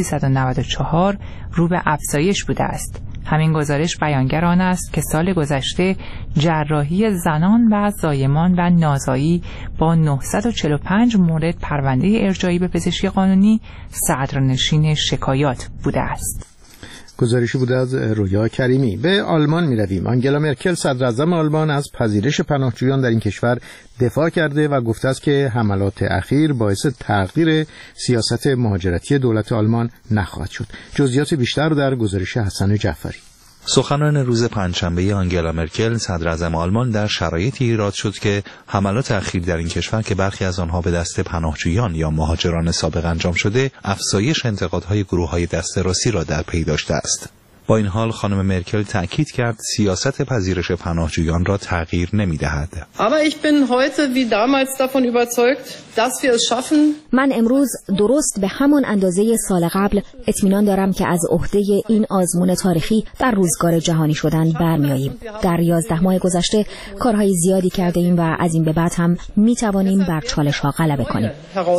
1394 رو به افزایش بوده است. همین گزارش بیانگر آن است که سال گذشته جراحی زنان و زایمان و نازایی با 945 مورد پرونده ارجاعی به پزشکی قانونی صدرنشین شکایات بوده است. گزارشی بود از رویا کریمی. به آلمان می رویم. آنگلا مرکل صدراعظم آلمان از پذیرش پناهجویان در این کشور دفاع کرده و گفته است که حملات اخیر باعث تغییر سیاست مهاجرتی دولت آلمان نخواهد شد. جزئیات بیشتر در گزارش حسن جعفری. سخنان روز پنجشنبه آنگلا مرکل صدراعظم آلمان در شرایطی ایراد شد که حملات اخیر در این کشور که برخی از آنها به دست پناهجویان یا مهاجران سابق انجام شده، افزایش انتقادهای گروه‌های دست راستی را در پی داشته است. با این حال خانم مرکل تأکید کرد سیاست پذیرش پناهجویان را تغییر نمی‌دهد. من امروز درست به همان اندازه سال قبل اطمینان دارم که از عهده این آزمون تاریخی در روزگار جهانی شدن برمی‌آییم. در 11 ماه گذشته کارهای زیادی کرده ایم و از این به بعد هم می‌توانیم بر چالش‌ها غلبه کنیم.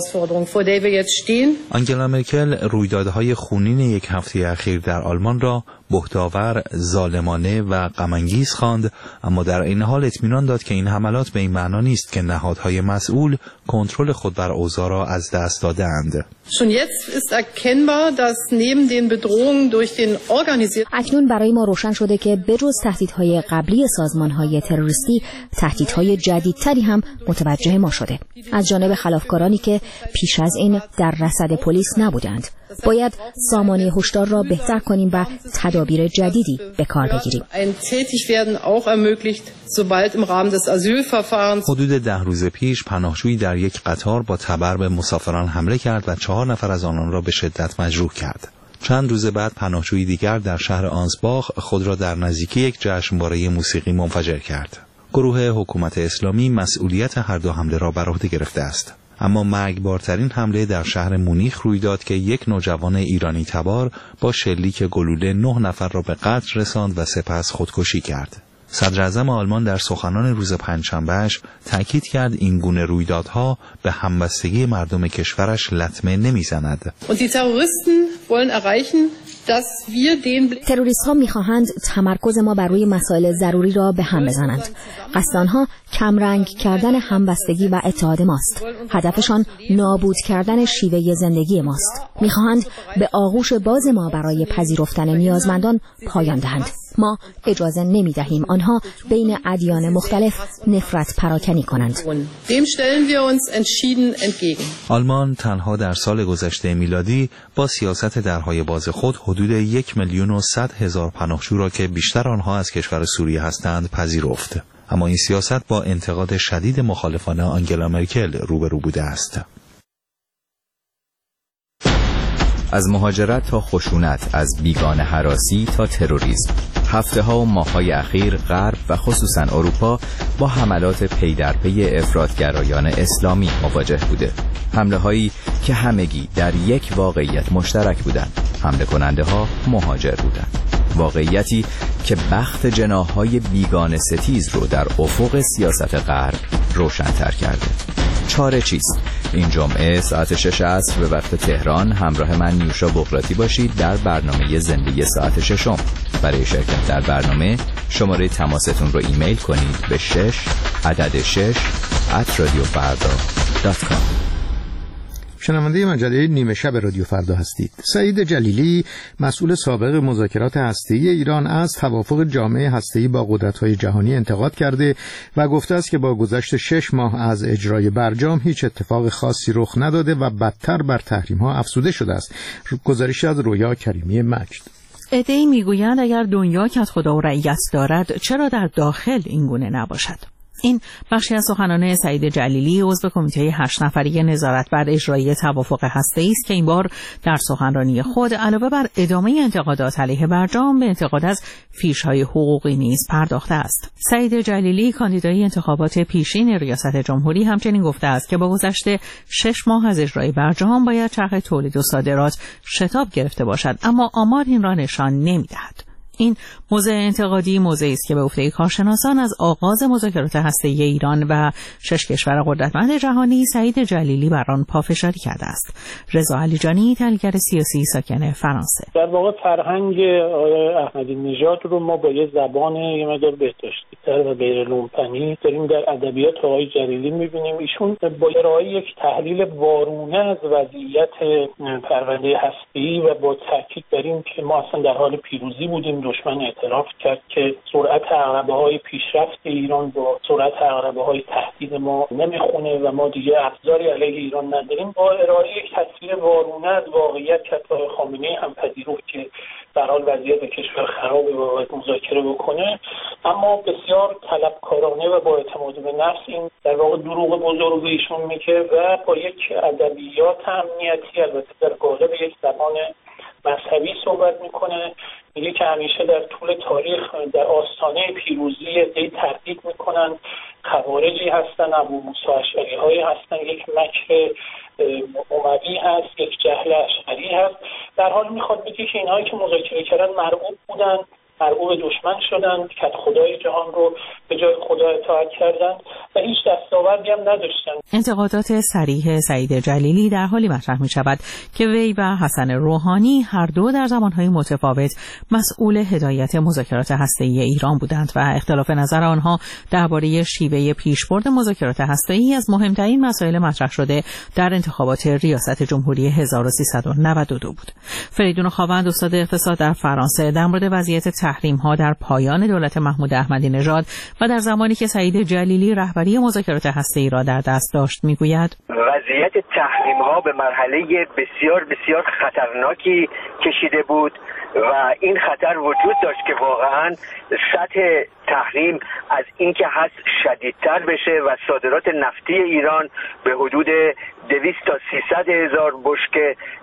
آنگلا مرکل رویدادهای خونین یک هفته اخیر در آلمان را بهتاور، ظالمانه و غم‌انگیز خواند، اما در این حال اطمینان داد که این حملات به این معنا نیست که نهادهای مسئول کنترل خود بر اوضاع را از دست دادند. اکنون برای ما روشن شده که بجز تهدیدهای قبلی سازمانهای تروریستی، تهدیدهای جدیدتری هم متوجه ما شده، از جانب خلافکارانی که پیش از این در رصد پلیس نبودند. باید سامانه هشدار را بهتر کنیم و تدابیر جدیدی به کار بگیریم. حدود 10 روز پیش پناهجویی در یک قطار با تبر به مسافران حمله کرد و 4 نفر از آنان را به شدت مجروح کرد. چند روز بعد پناهجویی دیگر در شهر آنسباخ خود را در نزدیکی یک جشنواره موسیقی منفجر کرد. گروه حکومت اسلامی مسئولیت هر دو حمله را بر عهده گرفته است. اما مرگبارترین حمله در شهر مونیخ روی داد که یک نوجوان ایرانی تبار با شلیک گلوله 9 نفر را به قتل رساند و سپس خودکشی کرد. صدر اعظم آلمان در سخنان روز پنجشنبهش تأکید کرد این گونه رویدادها به همبستگی مردم کشورش لطمه نمیزند. تروریست ها میخواهند تمرکز ما بر روی مسائل ضروری را به هم بزنند. قصد آنها کمرنگ کردن همبستگی و اتحاد ماست. هدفشان نابود کردن شیوه زندگی ماست. میخواهند به آغوش باز ما برای پذیرفتن نیازمندان پایان دهند. ما اجازه نمیدهیم آنها بین ادیان مختلف نفرت پراکنی کنند. آلمان تنها در سال گذشته میلادی با سیاست درهای باز خود حدود 1,100,000 پناهجو را که بیشتر آنها از کشور سوریه هستند پذیرفت. اما این سیاست با انتقاد شدید مخالفان آنگلا مرکل روبرو بوده است. از مهاجرت تا خشونت، از بیگانه هراسی تا تروریسم، هفته‌ها و ماه‌های اخیر غرب و خصوصاً اروپا با حملات پی در پی افراطگرایان اسلامی مواجه بوده. حمله‌هایی که همگی در یک واقعیت مشترک بودند. حمله کننده‌ها مهاجر بودند. واقعیتی که بخت جناح‌های بیگانه ستیز رو در افق سیاست غرب روشن‌تر کرده. چاره چیست؟ این جمعه ساعت 6 عصر به وقت تهران همراه من نیوشا بغراتی باشید در برنامه زندگی ساعت 6. برای شرکت در برنامه شماره تماستون رو ایمیل کنید به 6@radiofrda.com. شنونده مجله نیمه شب رادیو فردا هستید. سعید جلیلی، مسئول سابق مذاکرات هسته‌ای ایران، از توافق جامعه هسته‌ای با قدرت‌های جهانی انتقاد کرده و گفته است که با گذشت 6 ماه از اجرای برجام هیچ اتفاق خاصی رخ نداده و بدتر بر تحریم‌ها افزوده شده است. گزارشی از رویا کریمی مجد. عده‌ای میگویند اگر دنیا کدخدا و رعیت دارد چرا در داخل اینگونه نباشد؟ این بخشی از سخنان سعید جلیلی، عضو کمیته 8 نفری نظارت بر اجرای توافق هسته‌ای است که این بار در سخنرانی خود علاوه بر ادامه انتقادات علیه برجام به انتقاد از فیش‌های حقوقی نیز پرداخته است. سعید جلیلی، کاندیدای انتخابات پیشین ریاست جمهوری، همچنین گفته است که با گذشت 6 ماه از اجرای برجام باید چرخ تولید و صادرات شتاب گرفته باشد، اما آمار این را نشان نمی‌دهد. این موضع انتقادی موضعی است که به گفته کارشناسان از آغاز مذاکرات هسته‌ای ایران و 6 کشور قدرتمند جهانی سعید جلیلی بر آن پافشاری کرده است. رضا علیجانی، تحلیلگر سیاسی ساکن فرانسه: در واقع فرهنگ آقای احمدی نژاد رو ما با یه زبان یه مقدار بهداشتی‌تر و غیر لومپنی داریم در ادبیات آقای جلیلی می‌بینیم. ایشون با ارائه یک تحلیل وارونه از وضعیت پرونده هسته‌ای و با تاکید بر این که ما اصلا در حال پیروزی بودیم، دشمن اعتراف کرد که سرعت عقربه‌های پیشرفت ایران با سرعت عقربه‌های تهدید ما نمیخونه و ما دیگه ابزاری علیه ایران نداریم. با ارائه یک تصویر وارونه از واقعیت که آقای خامنه‌ای هم پذیرفت که در حال وضعیت کشور خرابه و باید مذاکره بکنه، اما بسیار طلبکارانه و با اعتماد به نفس این در واقع دروغ بزرگ ایشون میگه و با یک ادبیات امنیتی، البته در قالب یک زبان مذهبی صحبت میکنه. میگه که همیشه در طول تاریخ در آستانه پیروزی عده‌ای تردید میکنن، خوارجی هستن، ابو موسی اشعری‌هایی هستن، یک مکر اموی هست، یک جهل اشعری هست. در حال میخواد بگه که اینهایی که مذاکره کردن مرعوب بودن، مرعوب دشمن شدن، که خدای جهان رو به جای خدا اطاعت کردن و هیچ دستاوردی هم نداشتن. انتقادات صریح سعید جلیلی در حالی مطرح می شود که وی و حسن روحانی هر دو در زمانهای متفاوت مسئول هدایت مذاکرات هسته‌ای ایران بودند و اختلاف نظر آنها درباره شیوه پیشبرد مذاکرات هسته‌ای از مهمترین مسائل مطرح شده در انتخابات ریاست جمهوری 1392 بود. فریدون خاوند، استاد اقتصاد در فرانسه، در مورد وضعیت تحریم‌ها در پایان دولت محمود احمدی نژاد و در زمانی که سعید جلیلی رهبری مذاکرات هسته‌ای را در دست داشت میگوید: وضعیت تحریم‌ها به مرحله بسیار بسیار خطرناکی کشیده بود و این خطر وجود داشت که واقعاً سطح تحریم از اینکه هست شدیدتر بشه و صادرات نفتی ایران به حدود 200 تا 300 هزار بشکه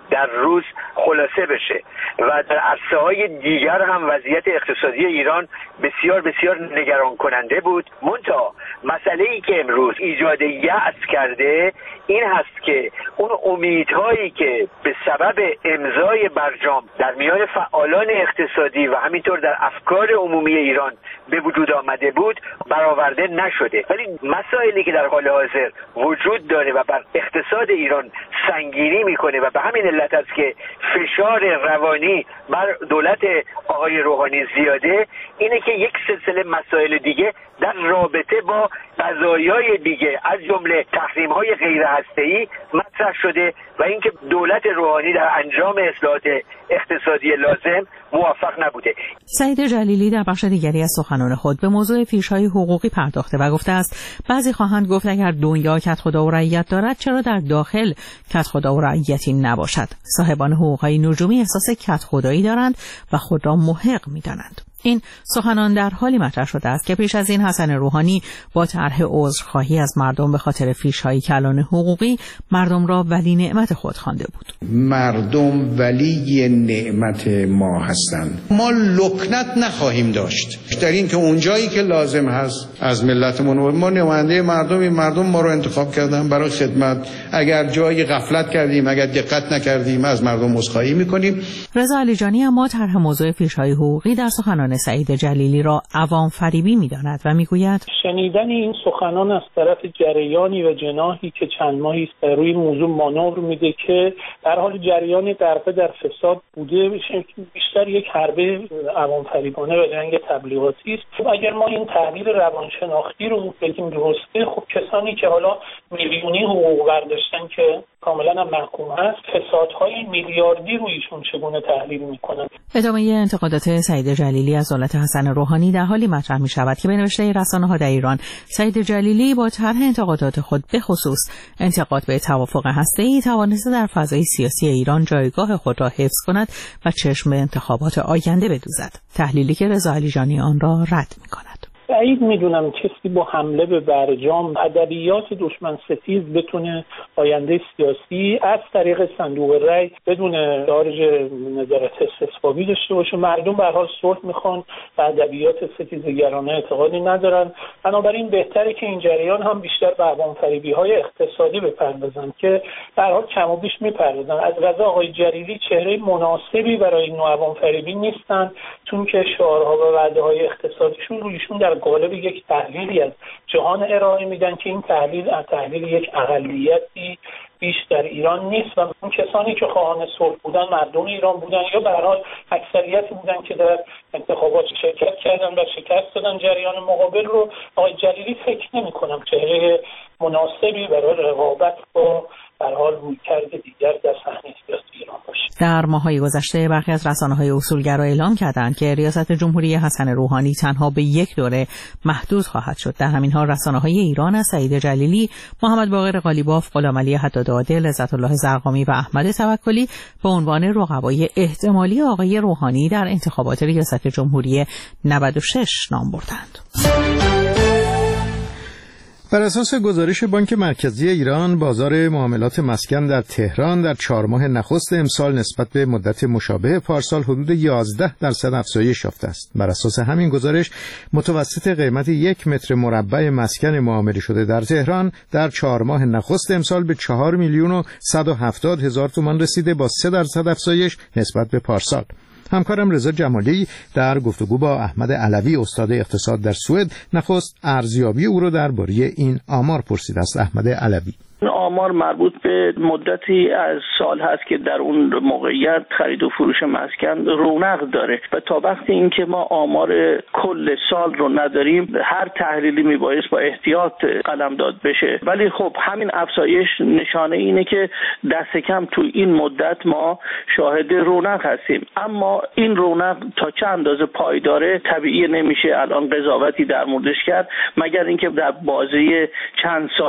در روز خلاصه بشه و در عرصه‌های دیگر هم وضعیت اقتصادی ایران بسیار بسیار نگران کننده بود. منتها مسئله‌ای که امروز ایجاد یأس کرده این هست که اون امیدهایی که به سبب امضای برجام در میان فعالان اقتصادی و همینطور در افکار عمومی ایران به وجود آمده بود برآورده نشده، ولی مسائلی که در حال حاضر وجود داره و بر اقتصاد ایران سنگینی میکنه و به همین علت است که فشار روانی بر دولت آقای روحانی زیاده، اینه که یک سلسله مسائل دیگه در رابطه با قضایای دیگه از جمله تحریم‌های غیر هسته‌ای مطرح شده و اینکه دولت روحانی در انجام اصلاحات اقتصادی لازم موفق نبوده. سعید جلیلی در بخش دیگری از سخنان خود به موضوع فیش‌های حقوقی پرداخته و گفته است بعضی خواهند گفت اگر دنیا کدخدا و رعیت دارد چرا در داخل کدخدا و رعیتی نباشد؟ صاحبان حقوق‌های نجومی احساس کدخدایی دارند و خود را محق می‌دانند. این سخنان در حالی مطرح شده است که پیش از این حسن روحانی با طرح عذرخواهی از مردم به خاطر فیش‌های کلان حقوقی مردم را ولی نعمت خود خوانده بود. مردم ولی نعمت ما هستند. ما لکنت نخواهیم داشت در این که اونجایی که لازم هست از ملتمون، ما نماینده مردم ما رو انتخاب کردن برای خدمت. اگر جایی غفلت کردیم، اگر دقت نکردیم، از مردم عذرخواهی می‌کنیم. رضا علیجانی اما طرح موضوع فیش‌های حقوقی در سخنان سعید جلیلی را عوام فریبی می‌داند و می‌گوید شنیدن این سخنان از طرف جریانی و جناحی که چند ماهی است روی موضوع مانور میده که در حال جریان غرق در فساد بوده، بیشتر یک حربه عوام فریبانه و جنگ تبلیغاتی است. اگر ما این تحلیل روانشناختی رو بگیم درسته، خب کسانی که حالا میلیونی حقوق برداشتن که کاملا هم محکوم هست، فسادهای میلیاردی رویشون چگونه تحلیل میکنن؟ ادامه انتقادات سعید جلیلی از دولت حسن روحانی در حالی مطرح می شود که به نوشته رسانه‌ها در ایران سعید جلیلی با طرح انتقادات خود به خصوص انتقاد به توافق هسته‌ای توانسته در فضای سیاسی ایران جایگاه خود را حفظ کند و چشم به انتخابات آینده بدوزد، تحلیلی که رضا علیجانی آن را رد می‌کند. بعید میدونم کسی با حمله به برجام ادبیات دشمن ستیز بتونه آینده سیاسی از طریق صندوق رای بدون خارج نظارت استثبابی داشته باشه. مردم به هر حال صلح میخوان و ادبیات ستیزگرانه اعتقادی ندارن. بنابراین بهتره که این جریان هم بیشتر به عوام‌فریبی‌های اقتصادی بپردازن که به هر حال کم و بیش میپردازن. از قضا آقای جلیلی چهره مناسبی برای این نوع عوام‌فریبی نیستن، چون که شعارها و وعده‌های اقتصادیشون رویشون در قالب یک تحلیلی از جهان ارائه میدن که این تحلیل یک اقلیتی بیش در ایران نیست و اون کسانی که خواهان صلح بودن مردم ایران بودن یا به هر حال اکثریتی بودن که در انتخابات شرکت کردن و شکست دادن جریان مقابل رو. آقای جلیلی فکر نمی‌کنم چهره مناسبی برای رقابت با به هر حال رویکرد دیگر در صحنه سیاسی ایران باشه. در ماه‌های گذشته برخی از رسانه‌های اصولگرا اعلام کردند که ریاست جمهوری حسن روحانی تنها به یک دوره محدود خواهد شد. در همین حال رسانه‌های ایران از سعید جلیلی، محمد باقر قالیباف، غلامعلی حدادآدل، لذت الله زرقامی و احمد توکلی به عنوان رقبای احتمالی آقای روحانی در انتخابات ریاست جمهوری 96 نام بردند. بر اساس گزارش بانک مرکزی ایران، بازار معاملات مسکن در تهران در 4 ماه نخست امسال نسبت به مدت مشابه پارسال حدود 11% افزایش یافته است. بر اساس همین گزارش، متوسط قیمت 1 متر مربع مسکن معامله شده در تهران در 4 ماه نخست امسال به 4,170,000 تومان رسیده با 3% افزایش نسبت به پارسال. همکارم رضا جمالی در گفتگو با احمد علوی استاد اقتصاد در سوئد نخست ارزیابی او را درباره این آمار پرسیده است. احمد علوی: این آمار مربوط به مدتی از سال هست که در اون موقعیت خرید و فروش مسکن رونق داره و تا وقتی اینکه ما آمار کل سال رو نداریم، هر تحلیلی میبایست با احتیاط قلمداد بشه. ولی خب همین افزایش نشانه اینه که دست کم تو این مدت ما شاهد رونق هستیم، اما این رونق تا چه اندازه پایداره طبیعی نمیشه الان قضاوتی در موردش کرد، مگر اینکه در بازه چند ساله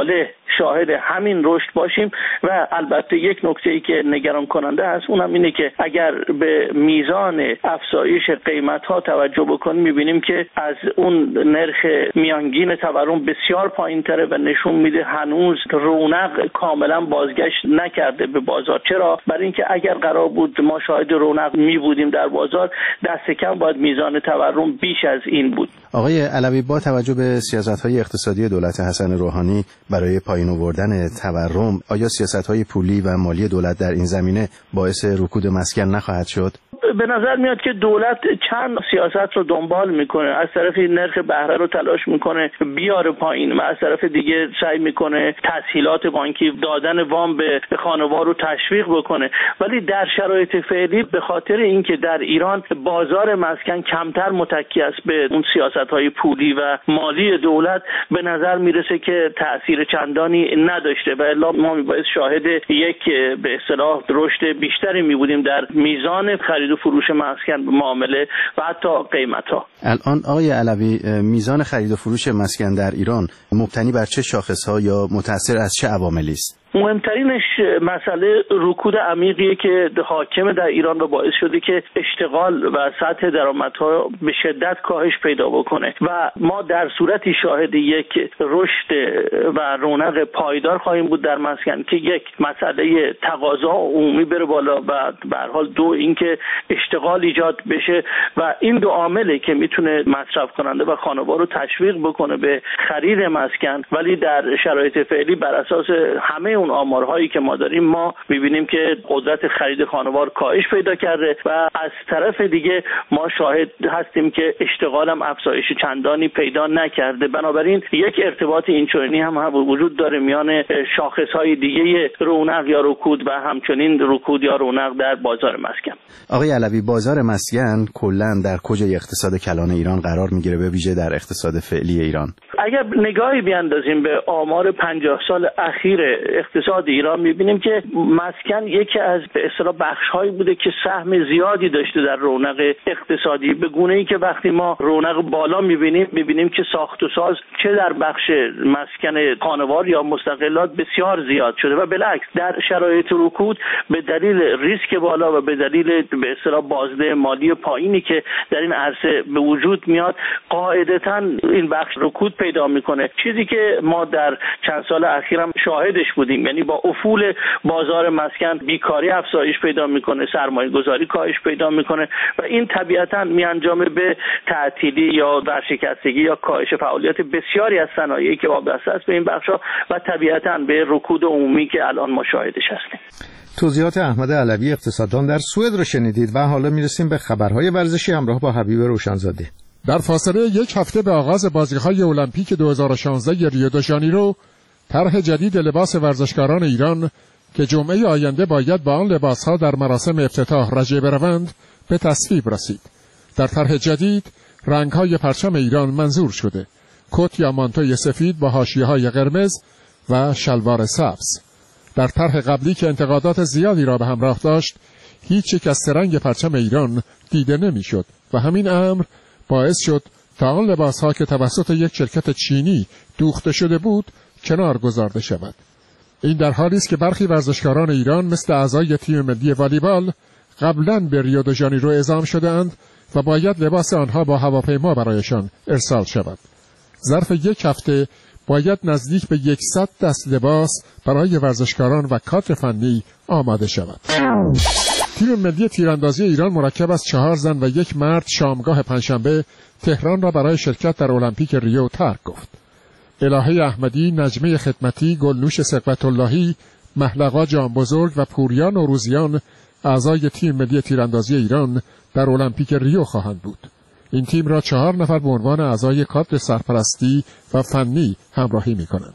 شاهد همین رشد باشیم. و البته یک نکته‌ای که نگران کننده است اونم اینه که اگر به میزان افزایش قیمت‌ها توجه بکنیم می‌بینیم که از اون نرخ میانگین تورم بسیار پایین‌تره و نشون میده هنوز رونق کاملا بازگشت نکرده به بازار. چرا؟ برای اینکه اگر قرار بود ما شاهد رونق می بودیم در بازار، دست کم باید میزان تورم بیش از این بود. آقای علوی، با توجه به سیاست‌های اقتصادی دولت حسن روحانی برای پایین آوردن تورم، آیا سیاست‌های پولی و مالی دولت در این زمینه باعث رکود مسکن نخواهد شد؟ به نظر میاد که دولت چند سیاست رو دنبال میکنه. از طرفی نرخ بهره رو تلاش میکنه بیاره پایین و از طرف دیگه سعی میکنه تسهیلات بانکی، دادن وام به خانوار رو تشویق بکنه. ولی در شرایط فعلی به خاطر اینکه در ایران بازار مسکن کمتر متکی است به اون سیاست‌های پولی و مالی دولت، به نظر میرسه که تأثیر چندانی نداشته و الا ما میباید شاهد یک به اصطلاح رشد بیشتری میبودیم در میزان خرید و فروش مسکن، معامله و حتی قیمت‌ها. الان آقای علوی، میزان خرید و فروش مسکن در ایران مبتنی بر چه شاخص‌ها یا متأثر از چه عواملی است؟ مهمترینش مسئله رکود عمیقیه که حاکم در ایران و باعث شده که اشتغال و سطح درآمدها به شدت کاهش پیدا بکنه و ما در صورتی شاهد یک رشد و رونق پایدار خواهیم بود در مسکن که یک مسئله تقاضا عمومی بره بالا و به هر حال دو اینکه اشتغال ایجاد بشه و این دو عامله که میتونه مصرف کننده و خانوار رو تشویق بکنه به خرید مسکن. ولی در شرایط فعلی بر اساس همه اون آمارهایی که ما داریم ما می‌بینیم که قدرت خرید خانوار کاهش پیدا کرده و از طرف دیگه ما شاهد هستیم که اشتغال هم افزایش چندانی پیدا نکرده. بنابراین یک ارتباط اینچنینی هم وجود داره میان شاخص‌های دیگه رونق یا رکود و همچنین رکود یا رونق در بازار مسکن. آقای علوی، بازار مسکن کلاً در کجای اقتصاد کلان ایران قرار می‌گیره، به ویژه در اقتصاد فعلی ایران؟ اگر نگاهی بیاندازیم به آمار 50 سال اخیر اقتصاد ایران می‌بینیم که مسکن یکی از به اصطلاح بخش‌هایی بوده که سهم زیادی داشته در رونق اقتصادی، به گونه‌ای که وقتی ما رونق بالا می‌بینیم که ساخت و ساز چه در بخش مسکن خانوار یا مستقلات بسیار زیاد شده و بالعکس در شرایط رکود به دلیل ریسک بالا و به دلیل به اصطلاح بازده مالی پایینی که در این عرصه به وجود میاد قاعدتاً این بخش رکود پیدا میکنه. چیزی که ما در چند سال اخیر هم شاهدش بودیم، یعنی با افول بازار مسکن بیکاری افزایش پیدا میکنه، سرمایه گذاری کاهش پیدا میکنه و این طبیعتاً میانجامه به تعطیلی یا ورشکستگی یا کاهش فعالیت بسیاری از صنایعی که وابسته است به این بخش‌ها و طبیعتاً به رکود عمومی که الان ما شاهدش هستیم. توضیحات احمد علوی اقتصاددان در سوئد رو شنیدید و حالا میرسیم به خبرهای ورزشی همراه با حبیب روشنزاده. در فاصله یک هفته به آغاز بازی‌های المپیک 2016 ریو د ژانیرو، طرح جدید لباس ورزشکاران ایران که جمعه آینده باید با آن لباس‌ها در مراسم افتتاح رژه بروند به تصویب رسید. در طرح جدید رنگ‌های پرچم ایران منظور شده: کت یا مانتوی سفید با حاشیه‌های قرمز و شلوار سبز. در طرح قبلی که انتقادات زیادی را به همراه داشت، هیچ یک از سه رنگ پرچم ایران دیده نمی‌شد و همین امر باعث شد تا آن لباس‌ها که توسط یک شرکت چینی دوخته شده بود کنار گذارده شود. این در حالی است که برخی ورزشکاران ایران مثل اعضای تیم ملی والیبال قبلاً به ریو د ژانیرو اعزام شده‌اند و باید لباس آنها با هواپیما برایشان ارسال شود. ظرف یک هفته باید نزدیک به 100 دست لباس برای ورزشکاران و کادر فنی آماده شود. تیم ملی تیراندازی ایران مرکب از 4 زن و 1 مرد شامگاه پنجشنبه تهران را برای شرکت در المپیک ریو ترک گفت. الهه احمدی، نجمه خدمتی، گلنوش ثقبت اللهی، محلقا جانبزرگ و پوریا نوروزیان اعضای تیم ملی تیراندازی ایران در المپیک ریو خواهند بود. این تیم را 4 نفر به عنوان اعضای کادر سرپرستی و فنی همراهی می‌کنند.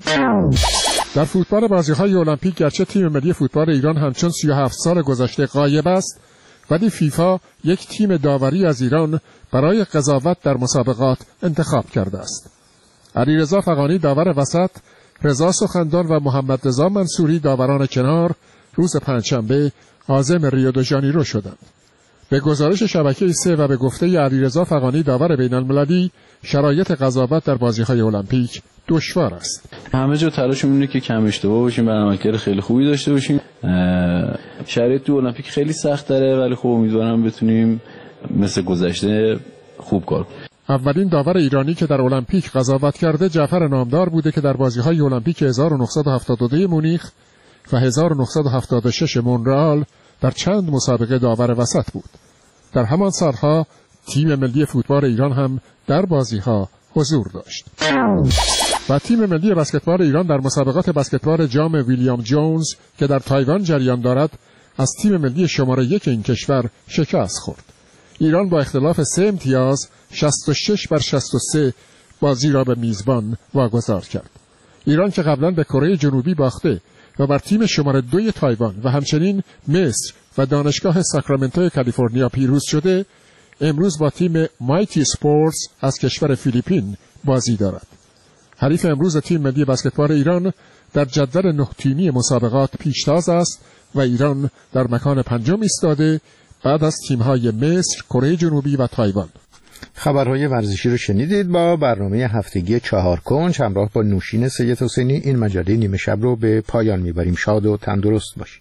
در فوتبال بازی‌های المپیک گرچه تیم ملی فوتبال ایران همچون 37 سال گذشته غایب است، ولی فیفا یک تیم داوری از ایران برای قضاوت در مسابقات انتخاب کرده است. علیرضا فغانی داور وسط، رضا سخندان و محمد رضا منصوری داوران کنار روز پنجشنبه عازم ریو د ژانیرو شدند. به گزارش شبکه 3 و به گفته علیرضا فغانی داور بین‌المللی، شرایط قضاوت در بازی‌های المپیک دشوار است. همه جا تلاشمون اینه که کم اشتباه باشیم و عملکرد خیلی خوبی داشته باشیم. شرایط تو المپیک خیلی سخت داره ولی خب امیدوارم بتونیم مثل گذشته خوب کار کنیم. اولین داور ایرانی که در المپیک قضاوت کرده جعفر نامدار بوده که در بازی‌های المپیک 1972 مونیخ و 1976 مونرال در چند مسابقه داور وسط بود. در همان سالها تیم ملی فوتبال ایران هم در بازی‌ها حضور داشت. و تیم ملی بسکتبال ایران در مسابقات بسکتبال جام ویلیام جونز که در تایوان جریان دارد از تیم ملی شماره 1 این کشور شکست خورد. ایران با اختلاف 3 امتیاز 66-63 بازی را به میزبان واگذار کرد. ایران که قبلا به کره جنوبی باخته و بر تیم شماره 2 تایوان و همچنین مصر و دانشگاه ساکرامنتو کالیفرنیا پیروز شده، امروز با تیم مایتی اسپورتس از کشور فیلیپین بازی دارد. حریف امروز تیم ملی بسکتبال ایران در جدول 9 تیمی مسابقات پیشتاز است و ایران در مکان 5 ایستاده بعد از تیم‌های مصر، کره جنوبی و تایوان. خبرهای ورزشی رو شنیدید. با برنامه هفتگی 4 کنج همراه با نوشین سید حسینی این مجله نیمه شب رو به پایان میبریم. شاد و تندرست باشید.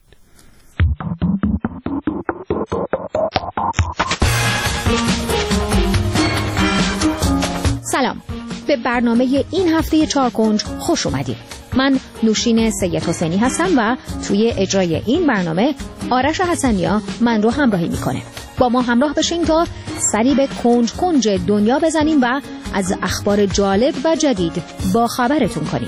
سلام، به برنامه این هفته 4 کنج خوش اومدید. من نوشین سید حسینی هستم و توی اجرای این برنامه آرش حسنیا من رو همراهی میکنه. با ما همراه بشین تا سری به کنج کنج دنیا بزنیم و از اخبار جالب و جدید با خبرتون کنیم.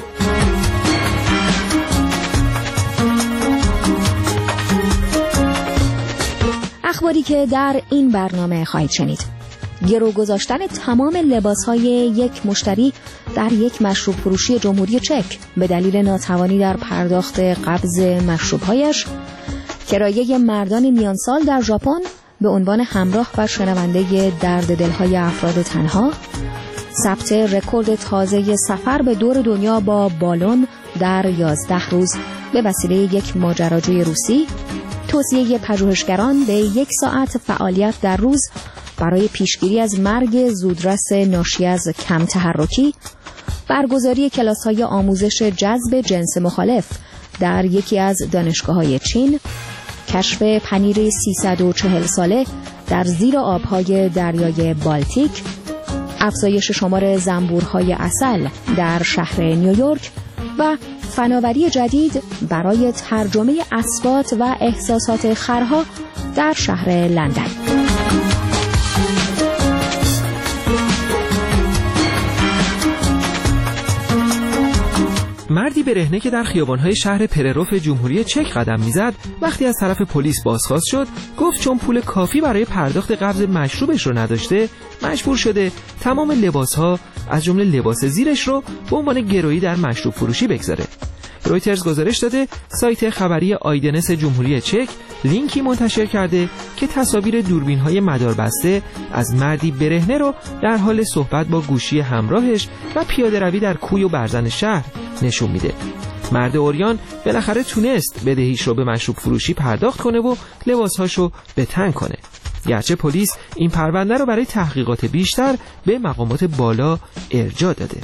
اخباری که در این برنامه خواهید شنید: گرو گذاشتن تمام لباس‌های یک مشتری در یک مشروب فروشی جمهوری چک به دلیل ناتوانی در پرداخت قبض مشروب‌هایش، کرایه مردان میانسال در ژاپن به عنوان همراه و شنونده درد دل‌های افراد تنها، ثبت رکورد تازه سفر به دور دنیا با بالون در 11 روز به وسیله یک ماجراجوی روسی، توصیه پژوهشگران به 1 ساعت فعالیت در روز برای پیشگیری از مرگ زودرس ناشی از کم تحرکی، برگزاری کلاس‌های آموزش جذب جنس مخالف در یکی از دانشگاه‌های چین، کشف پنیر 340 ساله در زیر آب‌های دریای بالتیک، افزایش شمار زنبورهای عسل در شهر نیویورک و فناوری جدید برای ترجمه اصوات و احساسات خرها در شهر لندن. مردی برهنه که در خیابان‌های شهر پرروف جمهوری چک قدم می‌زد وقتی از طرف پلیس بازخواست شد، گفت چون پول کافی برای پرداخت قبض مشروبش رو نداشته، مجبور شده تمام لباس‌ها از جمله لباس زیرش رو به عنوان گرویی در مشروب فروشی بگذاره. رویترز گزارش داده سایت خبری آیدنس جمهوری چک لینکی منتشر کرده که تصاویر دوربین‌های مداربسته از مردی برهنه رو در حال صحبت با گوشی همراهش و پیاده روی در کوی و برزن شهر نشون میده. مرد عریان بالاخره تونست بدهیش رو به مشروب فروشی پرداخت کنه و لباسهاشو به تن کنه. گرچه پلیس این پرونده رو برای تحقیقات بیشتر به مقامات بالا ارجاع داده.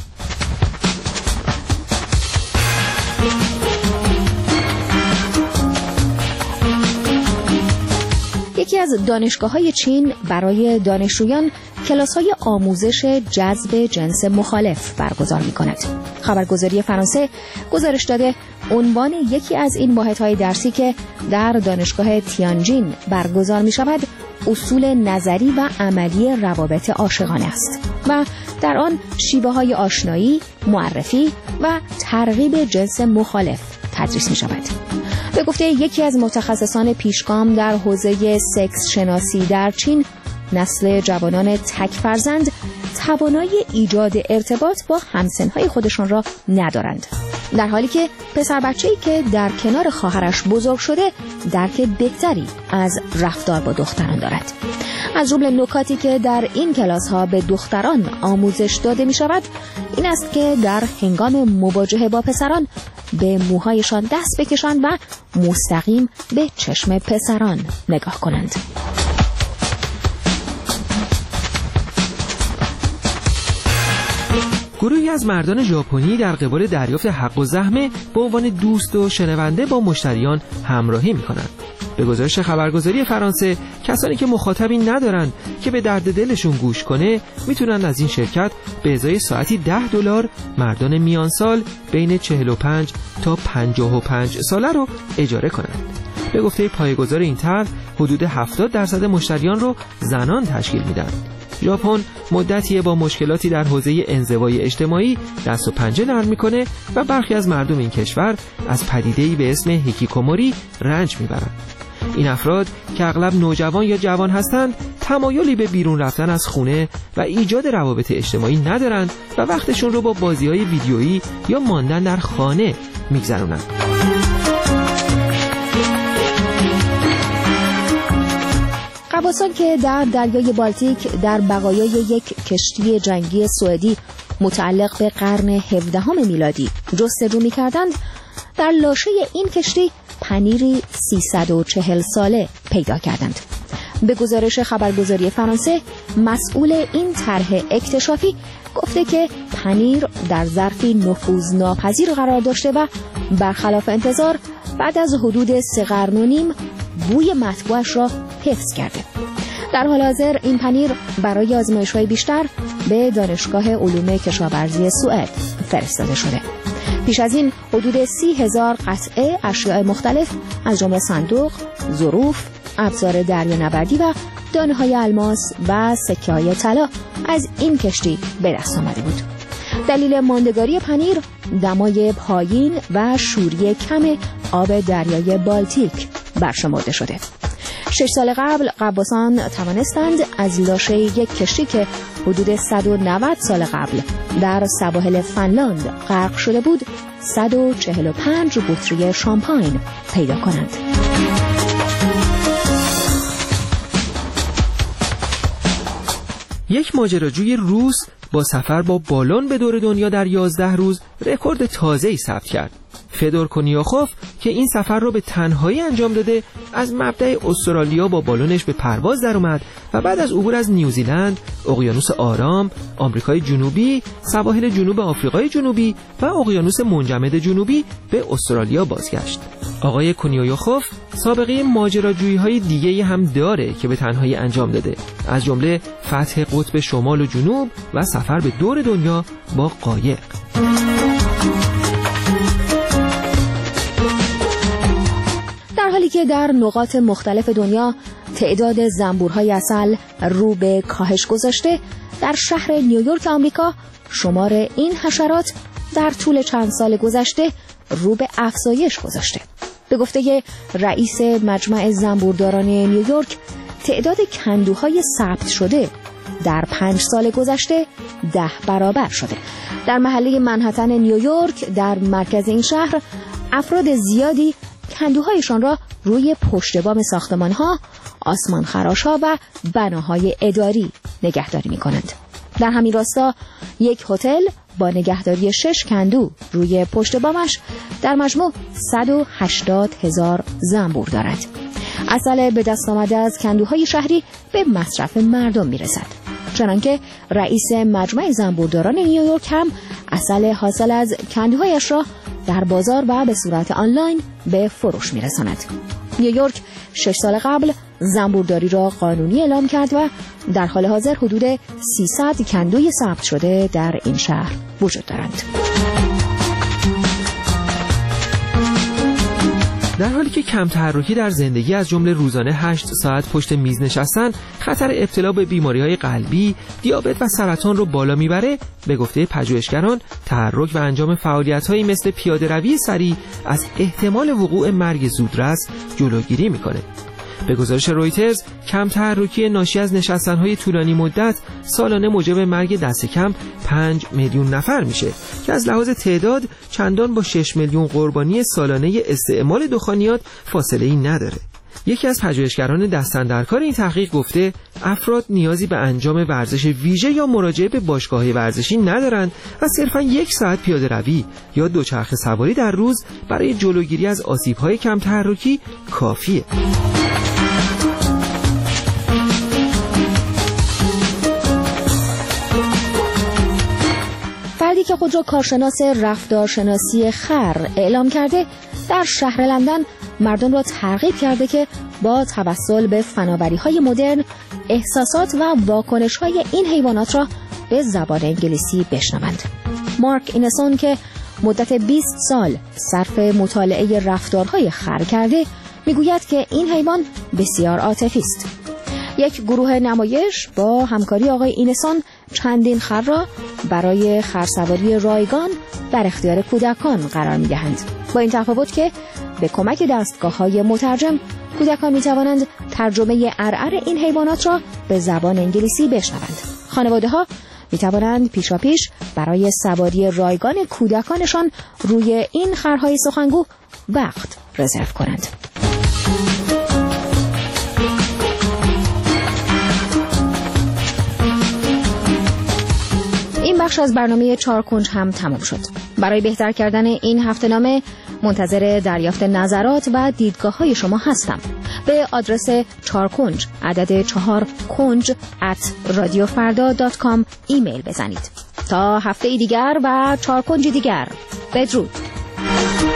یکی از دانشگاه‌های چین برای دانشجویان کلاس‌های آموزش جذب جنس مخالف برگزار می‌کند. خبرگزاری فرانسه گزارش داده عنوان یکی از این واحدهای درسی که در دانشگاه تیانجین برگزار می‌شود اصول نظری و عملی روابط عاشقانه است و در آن شیوه‌های آشنایی، معرفی و ترغیب جنس مخالف تدریس می‌شود. به گفته یکی از متخصصان پیشگام در حوزه سکس شناسی در چین، نسل جوانان تک فرزند توانایی ایجاد ارتباط با همسنهای خودشان را ندارند، در حالی که پسر بچه‌ای که در کنار خواهرش بزرگ شده درک بهتری از رفتار با دختران دارد. از جمله نکاتی که در این کلاس‌ها به دختران آموزش داده می‌شود این است که در هنگام مواجهه با پسران به موهایشان دست بکشند و مستقیم به چشم پسران نگاه کنند. گروهی از مردان ژاپنی در قبال دریافت حق و زحمه به عنوان دوست و شنونده با مشتریان همراهی می‌کنند. به گزارش خبرگزاری فرانسه، کسانی که مخاطبی ندارند که به درد دلشون گوش کنه میتونن از این شرکت به ازای ساعتی $10 مردان میان سال بین 45 تا 55 ساله رو اجاره کنند. به گفته پایه‌گذار این طرح، حدود 70% مشتریان رو زنان تشکیل میدن. ژاپن مدتیه با مشکلاتی در حوزه انزوای اجتماعی دست و پنجه نرم میکنه و برخی از مردم این کشور از پدیده‌ای به اسم هیکیکوموری رنج میبرند. این افراد که اغلب نوجوان یا جوان هستند، تمایلی به بیرون رفتن از خونه و ایجاد روابط اجتماعی ندارند و وقتشون رو با بازی‌های ویدیویی یا ماندن در خانه میگذرونند. غواصان که در دریای بالتیک در بقایای یک کشتی جنگی سوئدی متعلق به قرن 17 میلادی جستجو می‌کردند، در لاشه این کشتی پنیری 340 ساله پیدا کردند. به گزارش خبرگزاری فرانسه، مسئول این طرح اکتشافی گفته که پنیر در ظرفی نفوذناپذیر قرار داشته و برخلاف انتظار بعد از حدود 3 قرن و نیم بوی مطبوعش را حفظ کرده. در حال حاضر این پنیر برای آزمایش‌های بیشتر به دانشگاه علوم کشاورزی سوئد فرستاده شده. پیش از این حدود 30,000 قطعه اشیاء مختلف از جمله صندوق، ظروف، ابزار دریانوردی و دانه‌های الماس و سکه‌های طلا از این کشتی به دست آمده بود. دلیل ماندگاری پنیر دمای پایین و شوری کم آب دریای بالتیک برشمرده شده. 6 سال قبل غواصان توانستند از لاشه یک کشتی که حدود 190 سال قبل در سواحل فنلاند غرق شده بود 145 بطری شامپاین پیدا کنند. یک ماجراجوی روس با سفر با بالون به دور دنیا در 11 روز رکورد تازه‌ای ثبت کرد. فدور کنیاخوف که این سفر رو به تنهایی انجام داده، از مبدأ استرالیا با بالونش به پرواز در اومد و بعد از عبور از نیوزیلند، اقیانوس آرام، آمریکای جنوبی، سواحل جنوب آفریقای جنوبی و اقیانوس منجمد جنوبی به استرالیا بازگشت. آقای کنیاخوف سابقه ماجراجویی‌های دیگه‌ای هم داره که به تنهایی انجام داده، از جمله فتح قطب شمال و جنوب و سفر به دور دنیا با قایق. در حالی که در نقاط مختلف دنیا تعداد زنبورهای عسل رو به کاهش گذاشته، در شهر نیویورک آمریکا شمار این حشرات در طول چند سال گذشته رو به افزایش گذاشته. به گفته رئیس مجمع زنبورداران نیویورک، تعداد کندوهای ثبت شده در 5 سال گذشته 10 برابر شده. در محله منهتن نیویورک در مرکز این شهر، افراد زیادی کندوهایشان را روی پشت بام ساختمان‌ها، آسمانخراش‌ها و بناهای اداری نگهداری می‌کنند. در همین راستا یک هتل با نگهداری 6 کندو روی پشت بامش در مجموع 180,000 زنبور دارد. عسل به دست آمده از کندوهای شهری به مصرف مردم می‌رسد. چنانکه رئیس مجمع زنبورداران نیویورک هم عسل حاصل از کندوهایش را در بازار و به صورت آنلاین به فروش می‌رساند. نیویورک 6 سال قبل زنبورداری را قانونی اعلام کرد و در حال حاضر حدود 300 کندوی ثبت شده در این شهر وجود دارند. در حالی که کم تحرکی در زندگی از جمله روزانه 8 ساعت پشت میز نشستن خطر ابتلا به بیماری‌های قلبی، دیابت و سرطان رو بالا میبره، به گفته پژوهشگران تحرک و انجام فعالیت‌هایی مثل پیاده‌روی سریع از احتمال وقوع مرگ زودرس جلوگیری میکنه. به گزارش رویترز، کم تحرکی ناشی از نشستن‌های طولانی مدت سالانه موجب مرگ دست کم 5 میلیون نفر میشه که از لحاظ تعداد چندان با 6 میلیون قربانی سالانه استعمال دخانیات فاصله‌ای نداره. یکی از پژوهشگران دست‌اندرکار این تحقیق گفته افراد نیازی به انجام ورزش ویژه یا مراجعه به باشگاه ورزشی ندارند و صرفاً 1 ساعت پیاده‌روی یا دوچرخه سواری در روز برای جلوگیری از آسیب‌های کم تحرکی کافیه. فردی افرادی که خود را کارشناس رفتارشناسی خر اعلام کرده در شهر لندن مردم را ترغیب کرده که با توسل به فناوری‌های مدرن احساسات و واکنش‌های این حیوانات را به زبان انگلیسی بشنوند. مارک اینسون که مدت 20 سال صرف مطالعه رفتارهای خر کرده میگوید که این حیوان بسیار عاطفی است. یک گروه نمایش با همکاری آقای اینسون چندین خر را برای خرسواری رایگان در اختیار کودکان قرار می‌دهند. با این تفاوت که به کمک دستگاه‌های مترجم کودکان می‌توانند ترجمه عرعر این حیوانات را به زبان انگلیسی بشنوند. خانواده‌ها می‌توانند پیشاپیش برای سواری رایگان کودکانشان روی این خرهای سخنگو وقت رزرو کنند. این بخش از برنامه 4 کنج هم تمام شد. برای بهتر کردن این هفته‌نامه منتظر دریافت نظرات و دیدگاه‌های شما هستم. به آدرس 4 کنج عدد 4 کنج @radiofarda.com ایمیل بزنید. تا هفته دیگر و 4 کنج دیگر. بدرود.